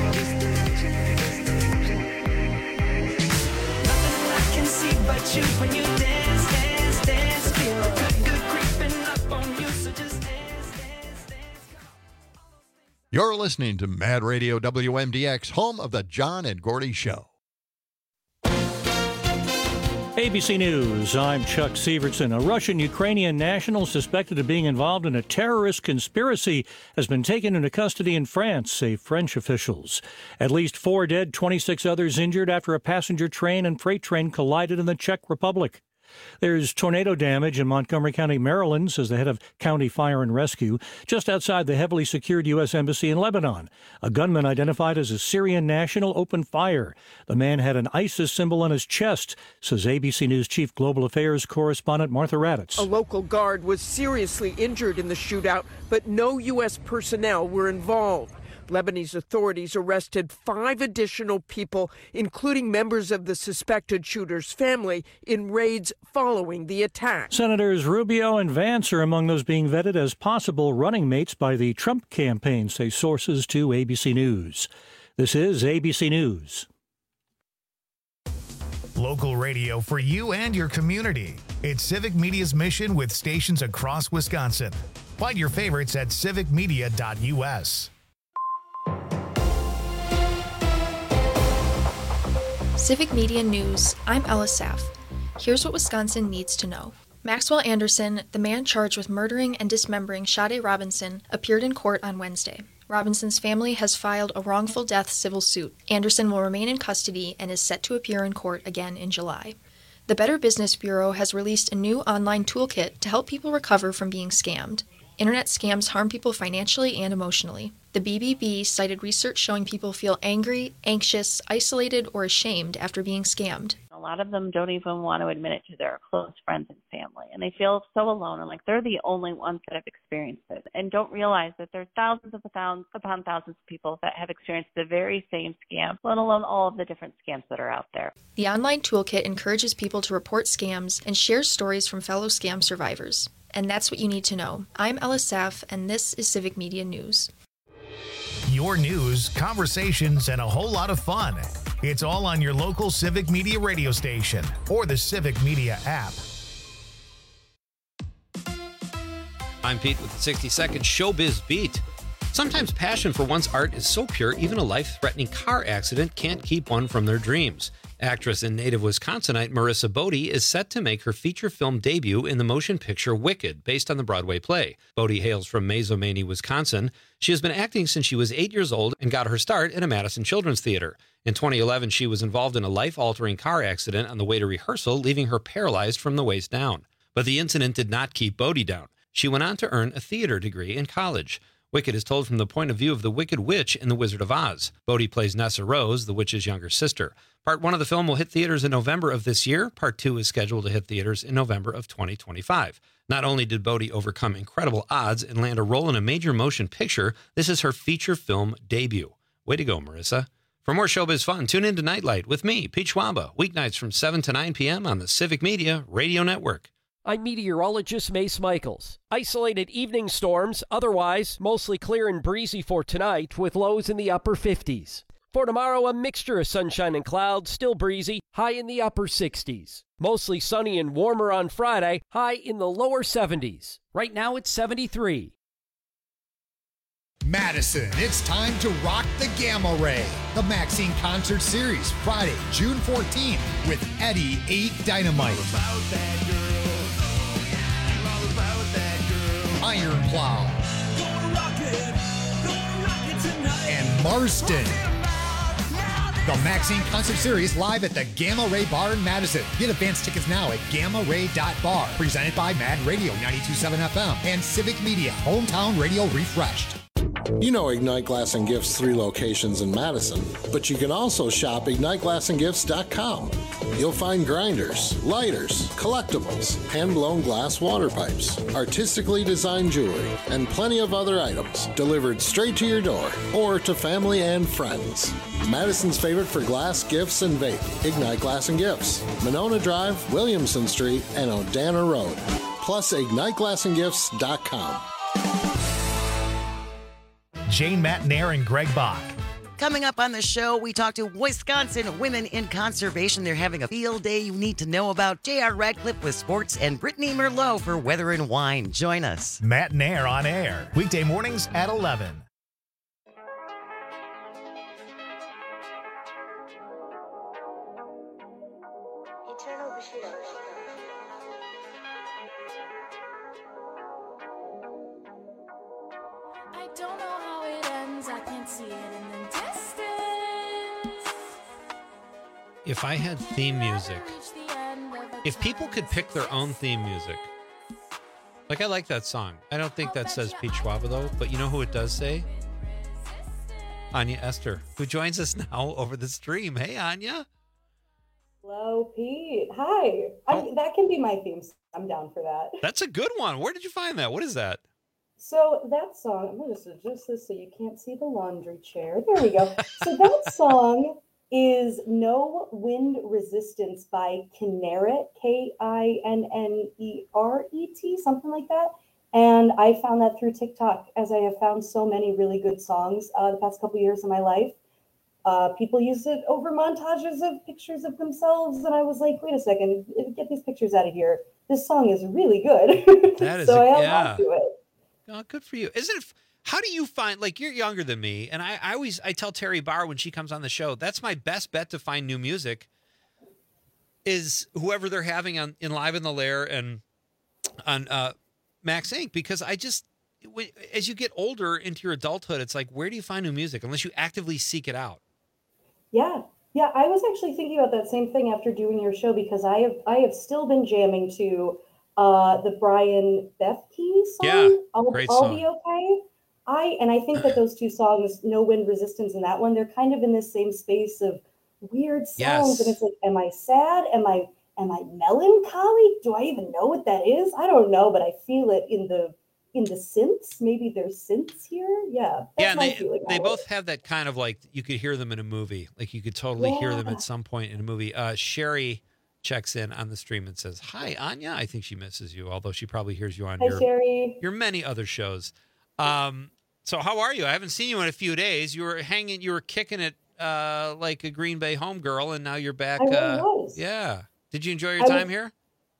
Speaker 20: Nothing I can see but you when you dance, dance, dance. Feel good creeping up on you, so just dance, dance, dance.
Speaker 21: You're listening to Mad Radio WMDX, home of the John and Gordy Show.
Speaker 2: ABC News, I'm Chuck Severson. A Russian-Ukrainian national suspected of being involved in a terrorist conspiracy has been taken into custody in France, say French officials. At least 4 dead, 26 others injured after a passenger train and freight train collided in the Czech Republic. There's tornado damage in Montgomery County, Maryland, says the head of County Fire and Rescue, just outside the heavily secured U.S. Embassy in Lebanon. A gunman identified as a Syrian national opened fire. The man had an ISIS symbol on his chest, says ABC News Chief Global Affairs correspondent Martha Raddatz.
Speaker 3: A local guard was seriously injured in the shootout, but no U.S. personnel were involved. Lebanese authorities arrested 5 additional people, including members of the suspected shooter's family, in raids following the attack.
Speaker 2: Senators Rubio and Vance are among those being vetted as possible running mates by the Trump campaign, say sources to ABC News. This is ABC News.
Speaker 1: Local radio for you and your community. It's Civic Media's mission with stations across Wisconsin. Find your favorites at civicmedia.us.
Speaker 8: Civic Media News, I'm Ella Saff. Here's what Wisconsin needs to know. Maxwell Anderson, the man charged with murdering and dismembering Shade Robinson, appeared in court on Wednesday. Robinson's family has filed a wrongful death civil suit. Anderson will remain in custody and is set to appear in court again in July. The Better Business Bureau has released a new online toolkit to help people recover from being scammed. Internet scams harm people financially and emotionally. The BBB cited research showing people feel angry, anxious, isolated, or ashamed after being scammed.
Speaker 22: A lot of them don't even want to admit it to their close friends and family, and they feel so alone and like they're the only ones that have experienced it and don't realize that there's thousands upon thousands of people that have experienced the very same scam, let alone all of the different scams that are out there.
Speaker 8: The online toolkit encourages people to report scams and shares stories from fellow scam survivors. And that's what you need to know. I'm Ella Saff, and this is Civic Media News.
Speaker 1: Your news, conversations, and a whole lot of fun. It's all on your local Civic Media radio station or the Civic Media app.
Speaker 23: I'm Pete with the 60-second Showbiz Beat. Sometimes passion for one's art is so pure, even a life-threatening car accident can't keep one from their dreams. Actress and native Wisconsinite Marissa Bodie is set to make her feature film debut in the motion picture Wicked, based on the Broadway play. Bodie hails from Mazomanie, Wisconsin. She has been acting since she was 8 years old and got her start at a Madison Children's Theater. In 2011, she was involved in a life-altering car accident on the way to rehearsal, leaving her paralyzed from the waist down. But the incident did not keep Bodie down. She went on to earn a theater degree in college. Wicked is told from the point of view of the Wicked Witch in The Wizard of Oz. Bodie plays Nessa Rose, the witch's younger sister. Part 1 of the film will hit theaters in November of this year. Part 2 is scheduled to hit theaters in November of 2025. Not only did Bodie overcome incredible odds and land a role in a major motion picture, this is her feature film debut. Way to go, Marissa. For more showbiz fun, tune in to Nightlight with me, Pete Schwaba, weeknights from 7 to 9 p.m. on the Civic Media Radio Network.
Speaker 13: I'm meteorologist Mace Michaels. Isolated evening storms, otherwise mostly clear and breezy for tonight with lows in the upper 50s. For tomorrow, a mixture of sunshine and clouds, still breezy, high in the upper 60s. Mostly sunny and warmer on Friday, high in the lower 70s. Right now it's 73.
Speaker 5: Madison, it's time to rock the Gamma Ray. The Maxine Concert Series, Friday, June 14th, with Eddie 8 Dynamite. Iron Plow, and Marston. The Maxine Concert Series live at the Gamma Ray Bar in Madison. Get advance tickets now at gammaray.bar. Presented by Mad Radio 92.7 FM and Civic Media, Hometown Radio Refreshed.
Speaker 24: You know Ignite Glass and Gifts' 3 locations in Madison, but you can also shop IgniteGlassandGifts.com. You'll find grinders, lighters, collectibles, hand-blown glass water pipes, artistically designed jewelry, and plenty of other items delivered straight to your door or to family and friends. Madison's favorite for glass, gifts, and vape, Ignite Glass and Gifts, Monona Drive, Williamson Street, and Odana Road. Plus, IgniteGlassandGifts.com.
Speaker 1: Jane Matnair and Greg Bach.
Speaker 25: Coming up on the show, we talk to Wisconsin Women in Conservation. They're having a field day you need to know about. J.R. Radcliffe with sports and Brittany Merlot for weather and wine. Join us.
Speaker 1: Matnair on air, weekday mornings at 11.
Speaker 4: eternal Bushido.
Speaker 7: I don't know how it ends, I can't see it in the distance.
Speaker 16: If I had theme music, if people could pick their own theme music, like I like that song. I don't think that says Pete Schwab though, but you know who it does say? Anya Esther, who joins us now over the stream. Hey, Anya.
Speaker 9: Hello, Pete. Hi. That can be my theme song. I'm down for that.
Speaker 16: That's a good one. Where did you find that? What is that?
Speaker 9: So that song, I'm going to adjust this so you can't see the laundry chair. There we go. So that song is No Wind Resistance by Kinneret, Kinneret, something like that. And I found that through TikTok, as I have found so many really good songs the past couple years of my life. People use it over montages of pictures of themselves, and I was like, wait a second, get these pictures out of here. This song is really good.
Speaker 16: That is
Speaker 9: so I held on to it.
Speaker 16: Oh, good for you. Isn't it? How do you find, like, you're younger than me, and I tell Terry Barr when she comes on the show, that's my best bet to find new music is whoever they're having in Live in the Lair and on Max Inc., because as you get older into your adulthood, it's like, where do you find new music unless you actively seek it out?
Speaker 9: Yeah. I was actually thinking about that same thing after doing your show, because I have still been jamming to the Brian Bethke song.
Speaker 16: Yeah, great
Speaker 9: I'll
Speaker 16: song.
Speaker 9: Be Okay. I think that those two songs, No Wind Resistance and that one, they're kind of in this same space of weird songs.
Speaker 16: Yes.
Speaker 9: And it's like, am I sad? Am I melancholy? Do I even know what that is? I don't know, but I feel it in the synths. Maybe there's synths here. Yeah. That's my feeling
Speaker 16: they
Speaker 9: on
Speaker 16: both
Speaker 9: it.
Speaker 16: have that kind of, like, you could hear them in a movie. Like, you could totally hear them at some point in a movie. Sherry checks in on the stream and says, "Hi, Anya." I think she misses you, although she probably hears you on
Speaker 9: Hi, Sherry.
Speaker 16: your many other shows. So how are you? I haven't seen you in a few days. You were kicking it like a Green Bay homegirl, and now you're back.
Speaker 9: I really was.
Speaker 16: Yeah. Did you enjoy your time here?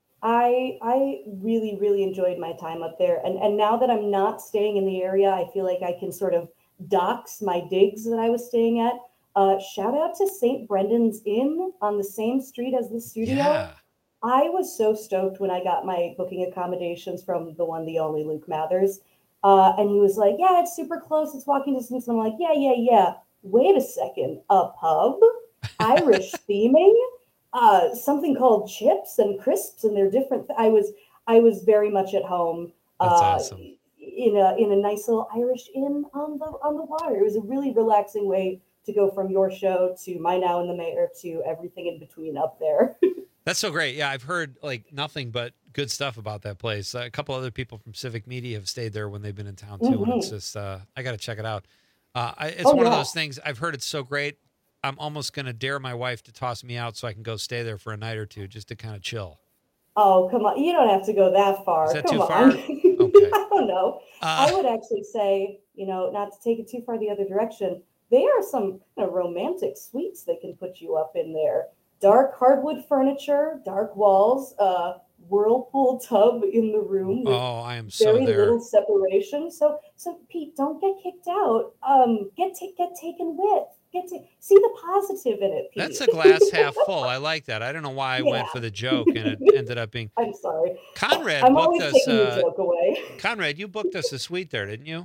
Speaker 9: I really, really enjoyed my time up there. And now that I'm not staying in the area, I feel like I can sort of dox my digs that I was staying at. Shout out to St. Brendan's Inn on the same street as the studio.
Speaker 16: Yeah.
Speaker 9: I was so stoked when I got my booking accommodations from the one, the only Luke Mathers. And he was like, yeah, it's super close. It's walking distance. And I'm like, yeah. Wait a second. A pub? Irish theming? Something called chips and crisps, and they're different. I was very much at home.
Speaker 16: That's awesome.
Speaker 9: In a nice little Irish inn on the water. It was a really relaxing way to go from your show to My Now in the Mayor to everything in between up there.
Speaker 16: That's so great. Yeah, I've heard like nothing but good stuff about that place. A couple other people from Civic Media have stayed there when they've been in town too, and it's just I got to check it out. It's one of those things. I've heard it's so great. I'm almost going to dare my wife to toss me out so I can go stay there for a night or two just to kind of chill.
Speaker 9: Oh, come on. You don't have to go that far.
Speaker 16: Is that
Speaker 9: come
Speaker 16: too
Speaker 9: on.
Speaker 16: far? Okay.
Speaker 9: I don't know. I would actually say, not to take it too far the other direction, there are some kind of romantic suites they can put you up in there. Dark hardwood furniture, dark walls, whirlpool tub in the room. With
Speaker 16: I am so
Speaker 9: very
Speaker 16: there.
Speaker 9: little separation. So Pete, don't get kicked out. Get taken with. See the positive in it, Pete.
Speaker 16: That's a glass half full. I like that. I don't know why I went for the joke and it ended up being.
Speaker 9: I'm sorry.
Speaker 16: Conrad
Speaker 9: I'm
Speaker 16: booked
Speaker 9: always
Speaker 16: us.
Speaker 9: taking your joke away.
Speaker 16: Conrad, you booked us a suite there, didn't you?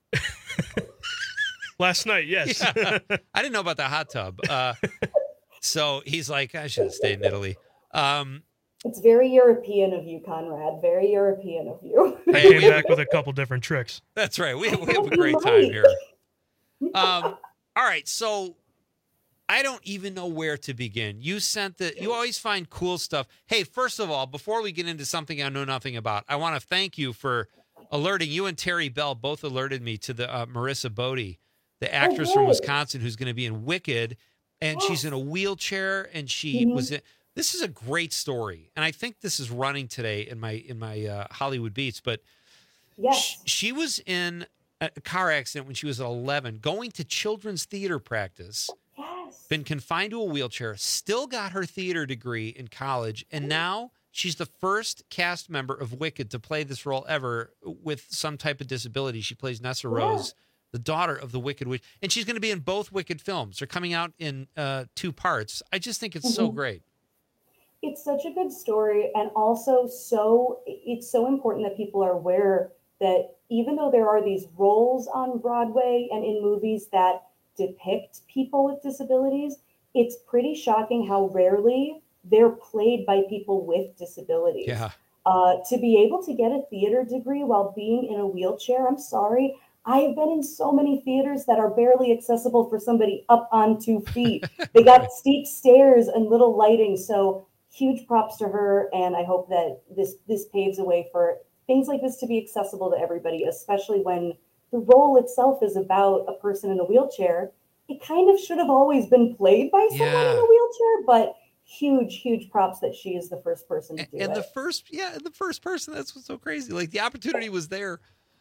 Speaker 18: Last night, yes.
Speaker 16: Yeah. I didn't know about the hot tub. So he's like, I should have stayed in Italy.
Speaker 9: It's very European of you, Conrad. Very European of you.
Speaker 18: I came back with a couple different tricks.
Speaker 16: That's right. We have a great time here. All right. So I don't even know where to begin. You always find cool stuff. Hey, first of all, before we get into something I know nothing about, I want to thank you for alerting. You and Terry Bell both alerted me to the Marissa Bodie, the actress from Wisconsin who's going to be in Wicked. And she's in a wheelchair, and she was in. This is a great story, and I think this is running today in my Hollywood Beats. But she was in a car accident when she was 11, going to children's theater practice. Been confined to a wheelchair. Still got her theater degree in college, and now she's the first cast member of Wicked to play this role ever with some type of disability. She plays Nessa Rose, the daughter of the Wicked Witch, and she's going to be in both Wicked films. They're coming out in 2 parts. I just think it's so great.
Speaker 9: It's such a good story, and also it's so important that people are aware that even though there are these roles on Broadway and in movies that depict people with disabilities, it's pretty shocking how rarely they're played by people with disabilities.
Speaker 23: Yeah.
Speaker 9: To be able to get a theater degree while being in a wheelchair, I'm sorry, I have been in so many theaters that are barely accessible for somebody up on 2 feet. They got steep stairs and little lighting. So huge props to her, and I hope that this paves a way for things like this to be accessible to everybody, especially when the role itself is about a person in a wheelchair. It kind of should have always been played by someone in a wheelchair, but huge props that she is the first person to do
Speaker 23: And
Speaker 9: it.
Speaker 23: the first person, that's what's so crazy. Like, the opportunity was there.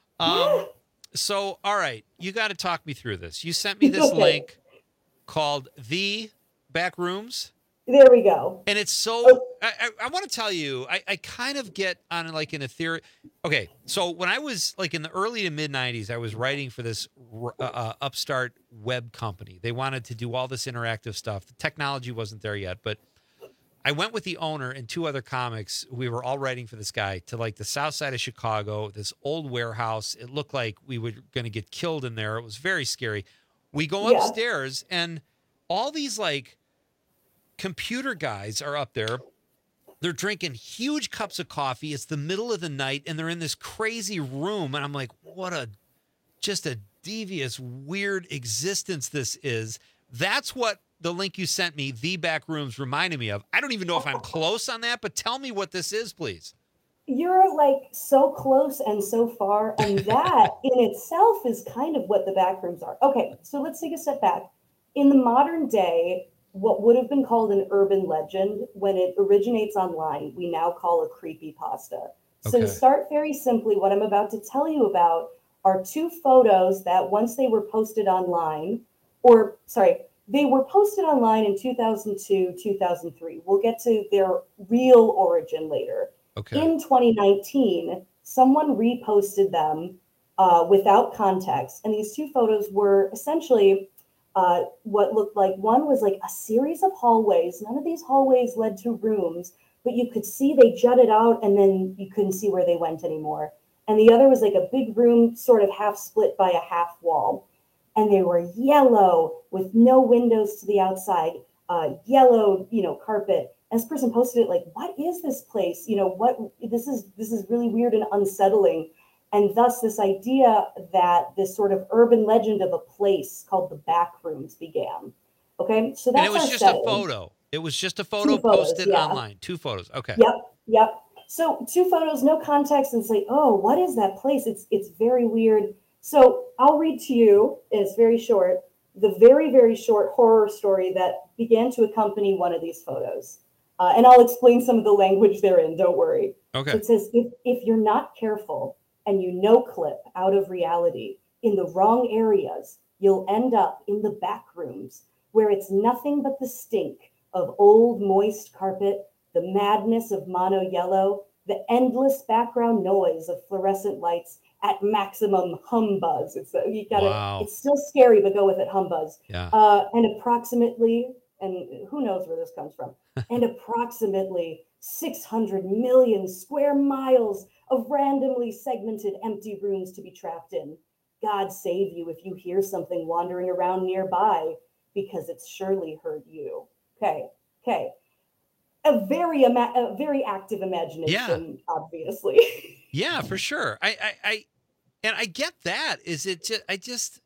Speaker 23: So, all right, you got to talk me through this. You sent me this
Speaker 9: Okay.
Speaker 23: link called The Back Rooms.
Speaker 9: There we go.
Speaker 23: And it's so, I want to tell you, I kind of get on like an ethereal. Okay, so when I was like in the early to mid 90s, I was writing for this upstart web company. They wanted to do all this interactive stuff. The technology wasn't there yet, but I went with the owner and 2 other comics. We were all writing for this guy to like the south side of Chicago, this old warehouse. It looked like we were going to get killed in there. It was very scary. We go upstairs and all these like computer guys are up there. They're drinking huge cups of coffee. It's the middle of the night and they're in this crazy room. And I'm like, just a devious, weird existence this is. That's what the link you sent me, The Back Rooms, reminded me of. I don't even know if I'm close on that, but tell me what this is, please.
Speaker 9: You're like so close and so far, and that in itself is kind of what the backrooms are. Okay, so let's take a step back. In the modern day, what would have been called an urban legend, when it originates online, we now call a creepypasta. So to start very simply, what I'm about to tell you about are 2 photos that once they were posted online, they were posted online in 2002, 2003. We'll get to their real origin later. In 2019, someone reposted them without context. And these 2 photos were essentially what looked like, one was like a series of hallways. None of these hallways led to rooms, but you could see they jutted out and then you couldn't see where they went anymore. And the other was like a big room, sort of half split by a half wall. And they were yellow with no windows to the outside, yellow, carpet. And this person posted it like, what is this place? This is really weird and unsettling. And thus this idea that this sort of urban legend of a place called the Back Rooms began. Okay, so that's
Speaker 23: and it was just a photo. It was just a photo posted online. 2 photos. Okay.
Speaker 9: Yep. So 2 photos, no context, and say, oh, what is that place? It's very weird. So I'll read to you, and it's very short, the very, very short horror story that began to accompany one of these photos. And I'll explain some of the language therein, don't worry.
Speaker 23: Okay.
Speaker 9: So it says, if you're not careful and you no-clip out of reality in the wrong areas, you'll end up in the back rooms where it's nothing but the stink of old moist carpet, the madness of mono yellow, the endless background noise of fluorescent lights at maximum humbuzz. It's still scary, but go with it, humbuzz.
Speaker 23: Yeah.
Speaker 9: And approximately, and who knows where this comes from, and approximately 600 million square miles of randomly segmented empty rooms to be trapped in. God save you if you hear something wandering around nearby, because it's surely heard you. Okay. A very active imagination, obviously.
Speaker 23: Yeah, for sure. I get that. Is it just?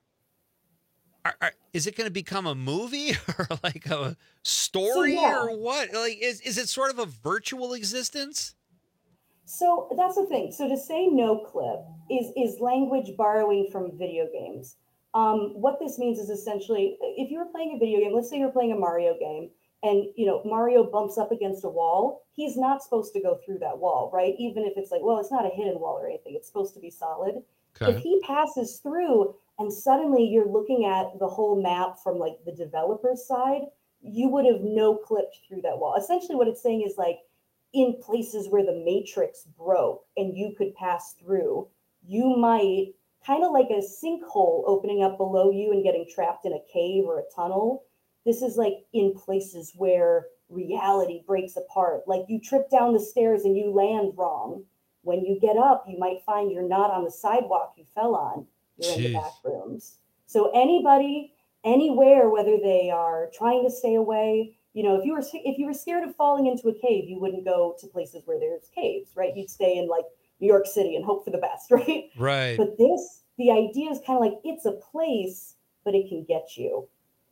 Speaker 23: Is it going to become a movie or like a story or what? Like, is it sort of a virtual existence?
Speaker 9: So that's the thing. So to say no clip is language borrowing from video games. What this means is essentially, if you were playing a video game, let's say you're playing a Mario game, and Mario bumps up against a wall, he's not supposed to go through that wall, right? Even if it's like, well, it's not a hidden wall or anything, it's supposed to be solid.
Speaker 23: Okay.
Speaker 9: If he passes through and suddenly you're looking at the whole map from like the developer's side, you would have no clipped through that wall. Essentially what it's saying is like, in places where the matrix broke and you could pass through, you might, kind of like a sinkhole opening up below you and getting trapped in a cave or a tunnel, This is like in places where reality breaks apart. Like you trip down the stairs and you land wrong. When you get up, you might find you're not on the sidewalk you fell on. You're in the back rooms. So anybody, anywhere, whether they are trying to stay away, you know, if you were scared of falling into a cave, you wouldn't go to places where there's caves, right? You'd stay in like New York City and hope for the best, right?
Speaker 16: Right.
Speaker 9: But the idea is kind of like it's a place, but it can get you.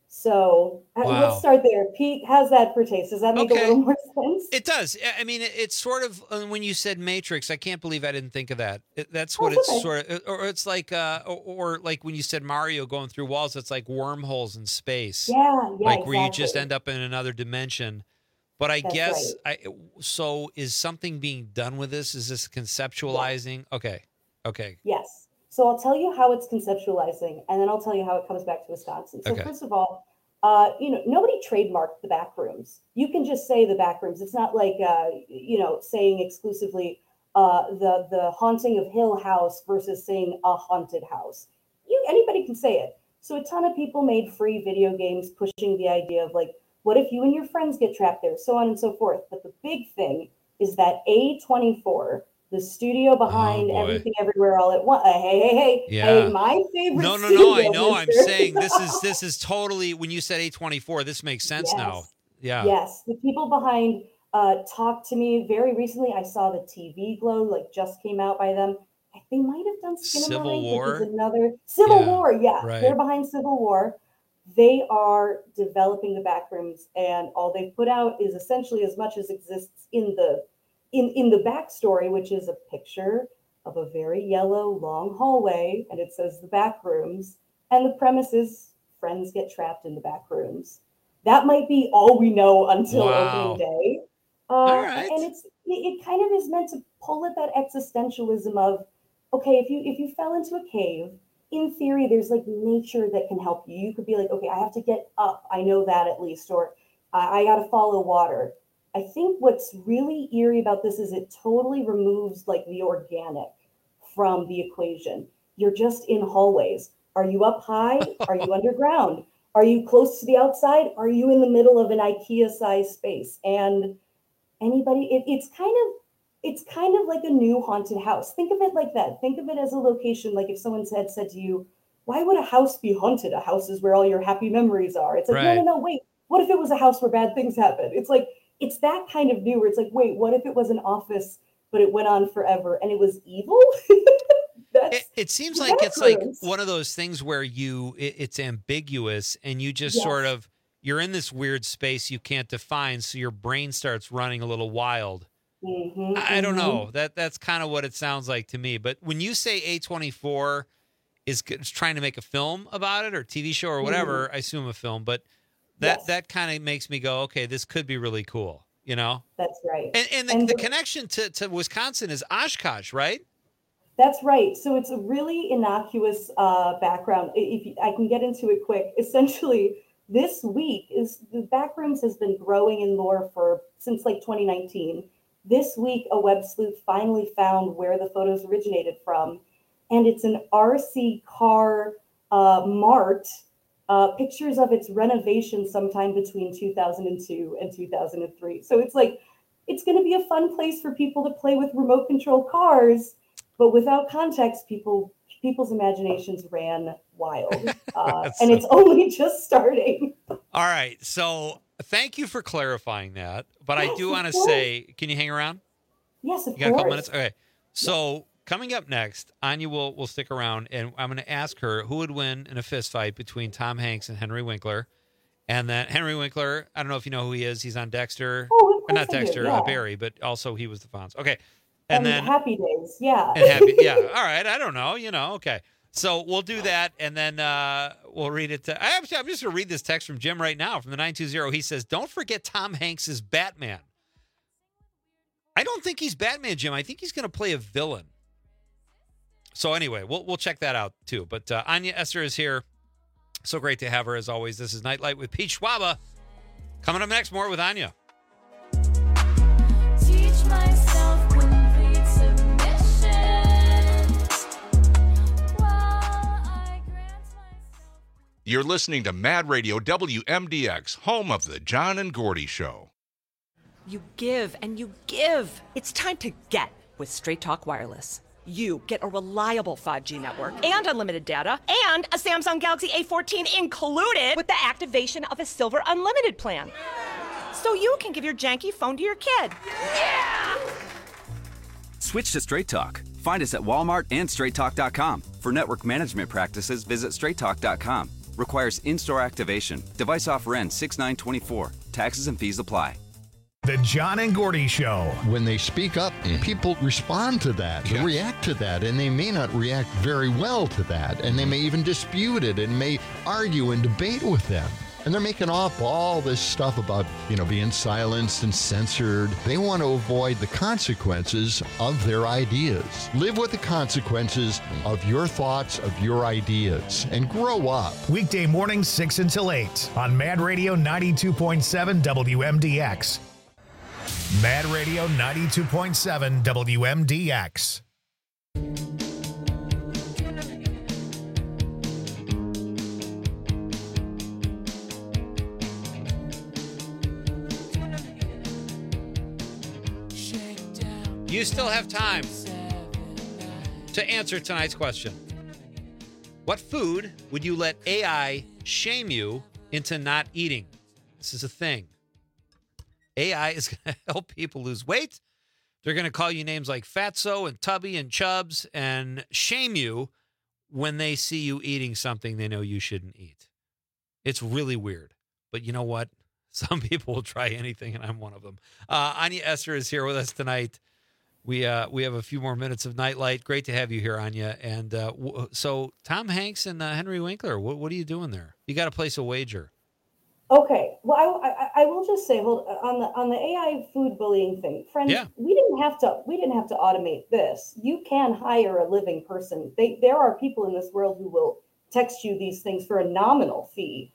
Speaker 9: So let's start there. Pete, how's that for taste? Does that make a little more sense?
Speaker 16: It does. I mean, it's sort of when you said Matrix, I can't believe I didn't think of that. That's what it's sort of, or it's like, or like when you said Mario going through walls, it's like wormholes in space.
Speaker 9: Yeah,
Speaker 16: like where you just end up in another dimension. But I guess, so is something being done with this? Is this conceptualizing? Yeah. Okay.
Speaker 9: Yes. So I'll tell you how it's conceptualizing, and then I'll tell you how it comes back to Wisconsin. So first of all, you know, nobody trademarked the back rooms. You can just say the back rooms. It's not like, you know, saying exclusively the haunting of Hill House versus saying a haunted house. Anybody can say it. So a ton of people made free video games pushing the idea of like, what if you and your friends get trapped there, so on and so forth. But the big thing is that A24, the studio behind Everything Everywhere All at Once. Hey, my favorite.
Speaker 16: No, I know. I'm saying this is totally, when you said A24, this makes sense now. Yeah.
Speaker 9: Yes. The people behind talked to me very recently. I saw the TV Glow, like just came out by them. They might have done
Speaker 16: Civil War.
Speaker 9: Which is another Civil War. Yeah. Right. They're behind Civil War. They are developing the back rooms, and all they've put out is essentially as much as exists in the backstory, which is a picture of a very yellow long hallway, and it says the back rooms, and the premise is friends get trapped in the back rooms. That might be all we know until opening day.
Speaker 16: All right.
Speaker 9: And it kind of is meant to pull at that existentialism of, okay, if you fell into a cave, in theory, there's like nature that can help you. You could be like, okay, I have to get up. I know that at least, or I got to follow water. I think what's really eerie about this is it totally removes like the organic from the equation. You're just in hallways. Are you up high? Are you underground? Are you close to the outside? Are you in the middle of an IKEA-sized space? And it's kind of like a new haunted house. Think of it like that. Think of it as a location. Like if someone had said to you, why would a house be haunted? A house is where all your happy memories are. It's like, no, wait. What if it was a house where bad things happen? It's like, it's that kind of new where it's like, wait, what if it was an office, but it went on forever and it was evil?
Speaker 16: It seems like it's like one of those things where it's ambiguous and you just sort of, you're in this weird space you can't define. So your brain starts running a little wild. I don't know. That's kind of what it sounds like to me. But when you say A24 is trying to make a film about it or TV show or whatever, I assume a film, but that kind of makes me go, okay, this could be really cool, you know? That's
Speaker 9: right.
Speaker 16: And the connection to Wisconsin is Oshkosh, right?
Speaker 9: That's right. So it's a really innocuous background. If I can get into it quick, essentially this week the Backrooms has been growing in lore since like 2019. This week, a web sleuth finally found where the photos originated from, and it's an RC car mart. Pictures of its renovation sometime between 2002 and 2003. So it's like, it's going to be a fun place for people to play with remote control cars, but without context, people's imaginations ran wild. And it's only just starting.
Speaker 16: All right. So thank you for clarifying that. But I do want to say, can you hang around?
Speaker 9: Yes, of course.
Speaker 16: You got a couple minutes? Okay. So coming up next, Anya will stick around, and I'm going to ask her who would win in a fist fight between Tom Hanks and Henry Winkler. And then Henry Winkler, I don't know if you know who he is. He's on Dexter.
Speaker 9: Oh,
Speaker 16: not Dexter, Barry, but also he was the Fonz. Okay.
Speaker 9: And then Happy Days, yeah.
Speaker 16: And Happy, yeah. All right. I don't know. Okay. So we'll do that, and then we'll read it. I'm just going to read this text from Jim right now from the 920. He says, don't forget Tom Hanks is Batman. I don't think he's Batman, Jim. I think he's going to play a villain. So anyway, we'll check that out too. But Anya Esser is here. So great to have her as always. This is Nightlight with Pete Schwaba. Coming up next, more with Anya.
Speaker 7: Teach myself complete submission while I grant myself.
Speaker 15: You're listening to Mad Radio WMDX, home of the John and Gordy Show.
Speaker 4: You give and you give. It's time to get with Straight Talk Wireless. You get a reliable 5G network and unlimited data and a Samsung Galaxy A14 included with the activation of a Silver Unlimited plan. So you can give your janky phone to your kid. Yeah!
Speaker 10: Switch to Straight Talk. Find us at Walmart and straighttalk.com. For network management practices, visit straighttalk.com. Requires in-store activation. Device offer ends 6/9/24. Taxes and fees apply.
Speaker 1: The John and Gordy Show.
Speaker 21: When they speak up, people respond to that, they react to that, and they may not react very well to that, and they may even dispute it and may argue and debate with them. And they're making up all this stuff about, being silenced and censored. They want to avoid the consequences of their ideas. Live with the consequences of your thoughts, of your ideas, and grow up.
Speaker 1: Weekday mornings 6 until 8 on Mad Radio 92.7 WMDX. Mad Radio 92.7 WMDX.
Speaker 23: You still have time to answer tonight's question. What food would you let AI shame you into not eating? This is a thing. AI is going to help people lose weight. They're going to call you names like Fatso and Tubby and Chubs and shame you when they see you eating something they know you shouldn't eat. It's really weird. But you know what? Some people will try anything, and I'm one of them. Anya Esser is here with us tonight. We have a few more minutes of Nightlight. Great to have you here, Anya. And so Tom Hanks and Henry Winkler, what are you doing there? You got to place a wager.
Speaker 9: Okay. Well, I will just say, on the AI food bullying thing, friends. Yeah. We didn't have to automate this. You can hire a living person. There are people in this world who will text you these things for a nominal fee.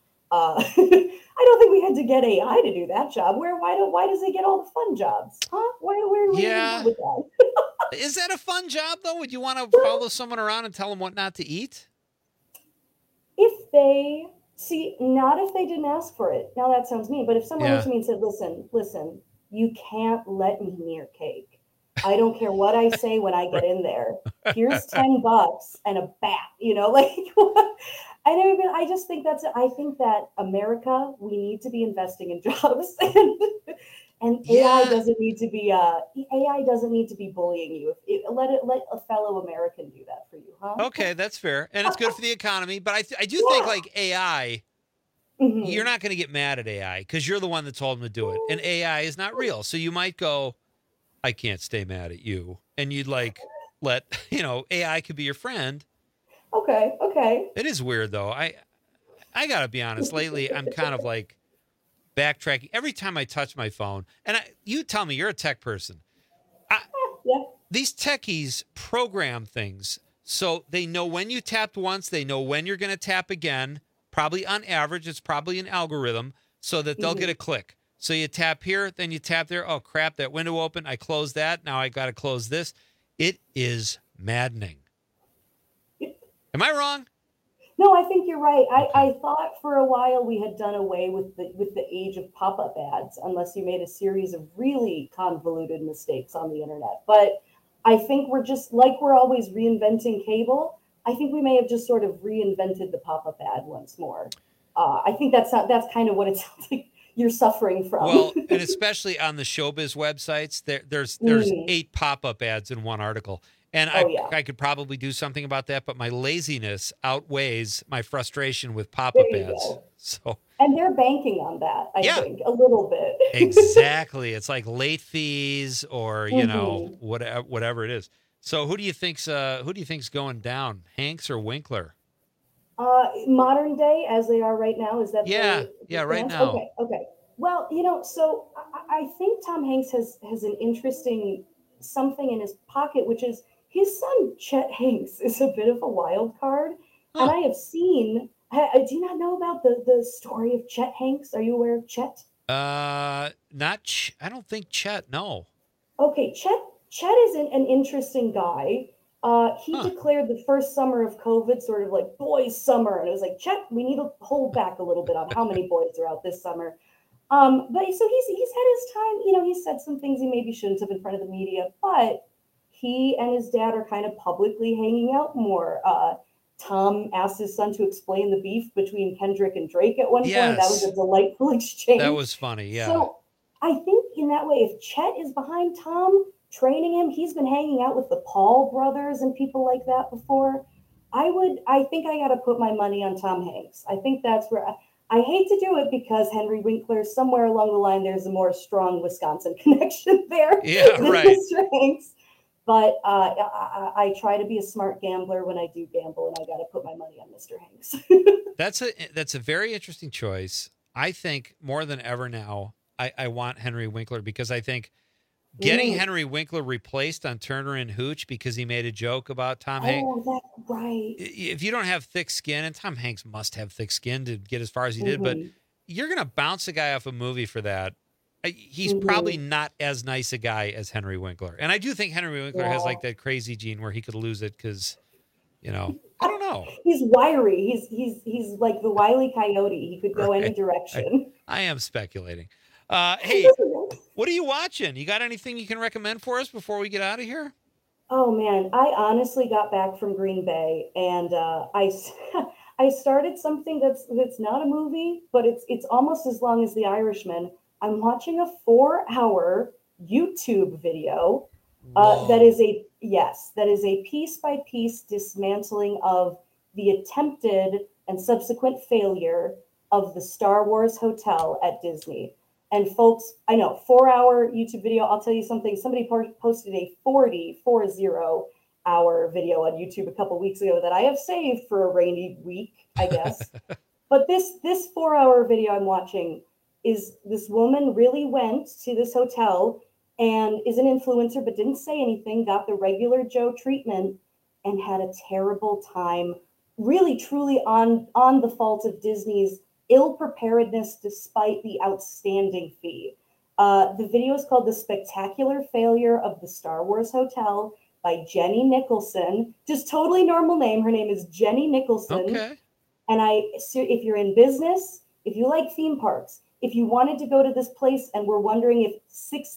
Speaker 9: I don't think we had to get AI to do that job. Why does it get all the fun jobs? Huh? Where
Speaker 23: yeah.
Speaker 9: with that?
Speaker 23: Is that a fun job though? Would you want to follow someone around and tell them what not to eat?
Speaker 9: If they not if they didn't ask for it. Now that sounds mean, but if someone went to me and said, listen, you can't let me near cake. I don't care what I say when I get in there. Here's $10 and a bat, I just think I think that America, we need to be investing in jobs and AI doesn't need to be bullying you. Let a fellow American do that for you, huh?
Speaker 23: Okay, that's fair. And it's good for the economy, but I do think like AI, you're not going to get mad at AI because you're the one that told them to do it. And AI is not real. So you might go, I can't stay mad at you. And you'd let, AI could be your friend.
Speaker 9: Okay.
Speaker 23: It is weird though. I gotta be honest. Lately, I'm kind of like backtracking every time I touch my phone. And you tell me you're a tech person. These techies program things so they know when you tapped once, they know when you're going to tap again. Probably on average, it's probably an algorithm so that they'll get a click. So you tap here, then you tap there. Oh crap! That window opened. I closed that. Now I got to close this. It is maddening. Am I wrong?
Speaker 9: No, I think you're right. I thought for a while we had done away with the age of pop-up ads, unless you made a series of really convoluted mistakes on the internet. But I think we're always reinventing cable. I think we may have just sort of reinvented the pop-up ad once more. I think that's kind of what it sounds like you're suffering from.
Speaker 23: Well, and especially on the showbiz websites, there's 8 pop-up ads in one article. And I could probably do something about that, but my laziness outweighs my frustration with pop-up ads. So,
Speaker 9: and they're banking on that, I think, a little bit.
Speaker 23: Exactly. It's like late fees or, whatever it is. So who do you think's going down, Hanks or Winkler?
Speaker 9: Modern day, as they are right now, is that
Speaker 23: right now.
Speaker 9: Okay. Well, so I think Tom Hanks has an interesting something in his pocket, which is his son, Chet Hanks, is a bit of a wild card. And I have seen, do you not know about the story of Chet Hanks? Are you aware of Chet?
Speaker 23: I don't think Chet, no.
Speaker 9: Okay, Chet is an interesting guy. He declared the first summer of COVID sort of like boys' summer. And it was like, check, we need to hold back a little bit on how many boys are out this summer. But so he's had his time. You know, he said some things he maybe shouldn't have in front of the media, but he and his dad are kind of publicly hanging out more. Tom asked his son to explain the beef between Kendrick and Drake at one point. That was a delightful exchange.
Speaker 23: That was funny, yeah.
Speaker 9: So I think in that way, if Chet is behind Tom, training him, he's been hanging out with the Paul brothers and people like that before. I think I got to put my money on Tom Hanks. I think that's where I hate to do it because Henry Winkler, somewhere along the line, there's a more strong Wisconsin connection there.
Speaker 23: Yeah,
Speaker 9: than
Speaker 23: right.
Speaker 9: Mr. Hanks. But I try to be a smart gambler when I do gamble, and I got to put my money on Mr. Hanks.
Speaker 23: That's a very interesting choice. I think more than ever now, I want Henry Winkler because I think getting Henry Winkler replaced on Turner and Hooch because he made a joke about Tom Hanks.
Speaker 9: Oh, that's right.
Speaker 23: If you don't have thick skin, and Tom Hanks must have thick skin to get as far as he did, but you're going to bounce a guy off a movie for that. He's probably not as nice a guy as Henry Winkler. And I do think Henry Winkler has like that crazy gene where he could lose it because, you know, I don't know.
Speaker 9: He's wiry. He's like the Wile E. Coyote. He could go any direction.
Speaker 23: I am speculating. Hey, what are you watching? You got anything you can recommend for us before we get out of here?
Speaker 9: Oh man, I honestly got back from Green Bay and I started something that's not a movie, but it's almost as long as The Irishman. I'm watching a 4-hour YouTube video that is a piece-by-piece dismantling of the attempted and subsequent failure of the Star Wars Hotel at Disney. And folks, I know, 4-hour YouTube video. I'll tell you something. Somebody posted a 40-hour video on YouTube a couple weeks ago that I have saved for a rainy week, I guess. But this 4-hour video I'm watching is this woman really went to this hotel and is an influencer, but didn't say anything, got the regular Joe treatment and had a terrible time, really truly on the fault of Disney's ill preparedness despite the outstanding fee. The video is called The Spectacular Failure of the Star Wars Hotel by Jenny Nicholson. Just totally normal name. Her name is Jenny Nicholson. Okay. And if you're in business, if you like theme parks, if you wanted to go to this place and were wondering if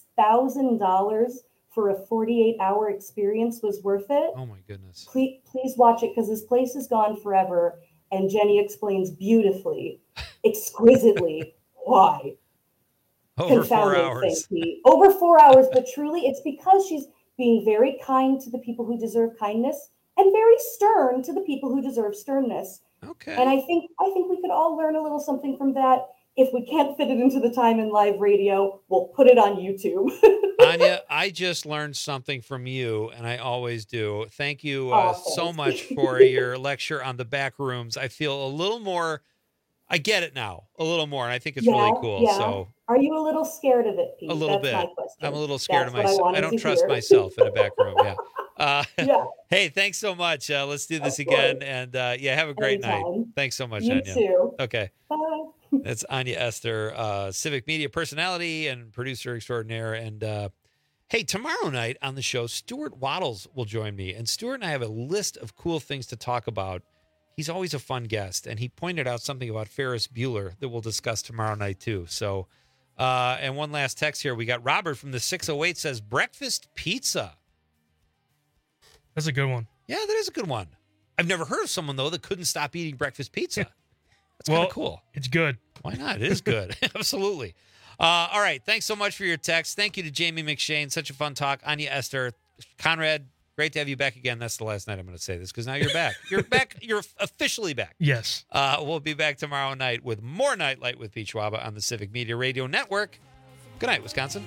Speaker 9: $6,000 for a 48-hour experience was worth it,
Speaker 23: oh my goodness!
Speaker 9: Please watch it because this place is gone forever. And Jenny explains beautifully, exquisitely why.
Speaker 23: Over 4 hours.
Speaker 9: Over 4 hours, but truly, it's because she's being very kind to the people who deserve kindness and very stern to the people who deserve sternness.
Speaker 23: Okay.
Speaker 9: And I think we could all learn a little something from that. If we can't fit it into the time in live radio, we'll put it on YouTube.
Speaker 23: Anya, I just learned something from you, and I always do. Thank you so much for your lecture on the back rooms. I feel a little more, I get it now, a little more, and I think it's really cool.
Speaker 9: Yeah.
Speaker 23: So,
Speaker 9: are you a little scared of it, Pete?
Speaker 23: a little
Speaker 9: That's
Speaker 23: bit.
Speaker 9: my question.
Speaker 23: I'm a little scared
Speaker 9: That's
Speaker 23: of myself. I don't trust myself in a back room. Yeah. Hey, thanks so much. Let's do this again. And have a great night. Thanks so much,
Speaker 9: You
Speaker 23: Anya.
Speaker 9: too.
Speaker 23: Okay.
Speaker 9: Bye.
Speaker 23: That's Anya Esther, civic media personality and producer extraordinaire. And hey, tomorrow night on the show, Stuart Waddles will join me. And Stuart and I have a list of cool things to talk about. He's always a fun guest. And he pointed out something about Ferris Bueller that we'll discuss tomorrow night, too. So, and one last text here. We got Robert from the 608 says, breakfast pizza.
Speaker 18: That's a good one.
Speaker 23: Yeah, that is a good one. I've never heard of someone, though, that couldn't stop eating breakfast pizza. That's kind of cool.
Speaker 18: It's good.
Speaker 23: Why not? It is good. Absolutely. All right. Thanks so much for your text. Thank you to Jamie McShane. Such a fun talk. Anya Esther. Conrad, great to have you back again. That's the last night I'm going to say this because now you're back. You're back. You're officially back.
Speaker 18: Yes.
Speaker 23: We'll be back tomorrow night with more Nightlight with Pete Schwaba on the Civic Media Radio Network. Good night, Wisconsin.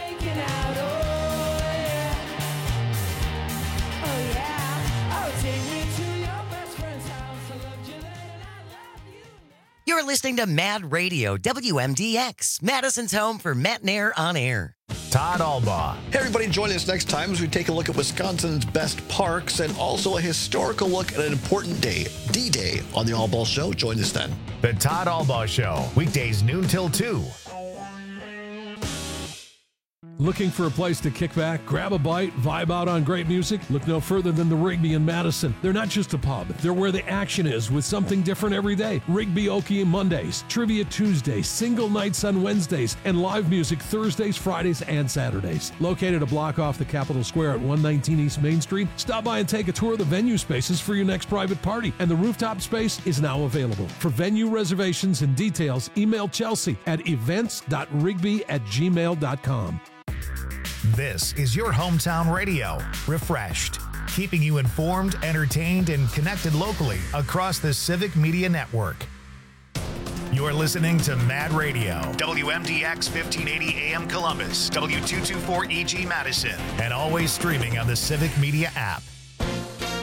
Speaker 25: You're listening to Mad Radio, WMDX, Madison's home for Matt Nair on air.
Speaker 1: Todd Albaugh.
Speaker 11: Hey, everybody, join us next time as we take a look at Wisconsin's best parks and also a historical look at an important day, D-Day, on the Albaugh Show. Join us then.
Speaker 1: The Todd Albaugh Show, weekdays noon till 2.
Speaker 6: Looking for a place to kick back, grab a bite, vibe out on great music? Look no further than the Rigby in Madison. They're not just a pub, they're where the action is with something different every day. Rigby Okie Mondays, Trivia Tuesdays, single nights on Wednesdays, and live music Thursdays, Fridays, and Saturdays. Located a block off the Capitol Square at 119 East Main Street, stop by and take a tour of the venue spaces for your next private party, and the rooftop space is now available. For venue reservations and details, email Chelsea at events.rigby@gmail.com.
Speaker 1: This is your hometown radio, Refreshed, keeping you informed, entertained, and connected locally across the Civic Media Network. You're listening to Mad Radio, WMDX 1580 AM Columbus, W224 EG Madison, and always streaming on the Civic Media app.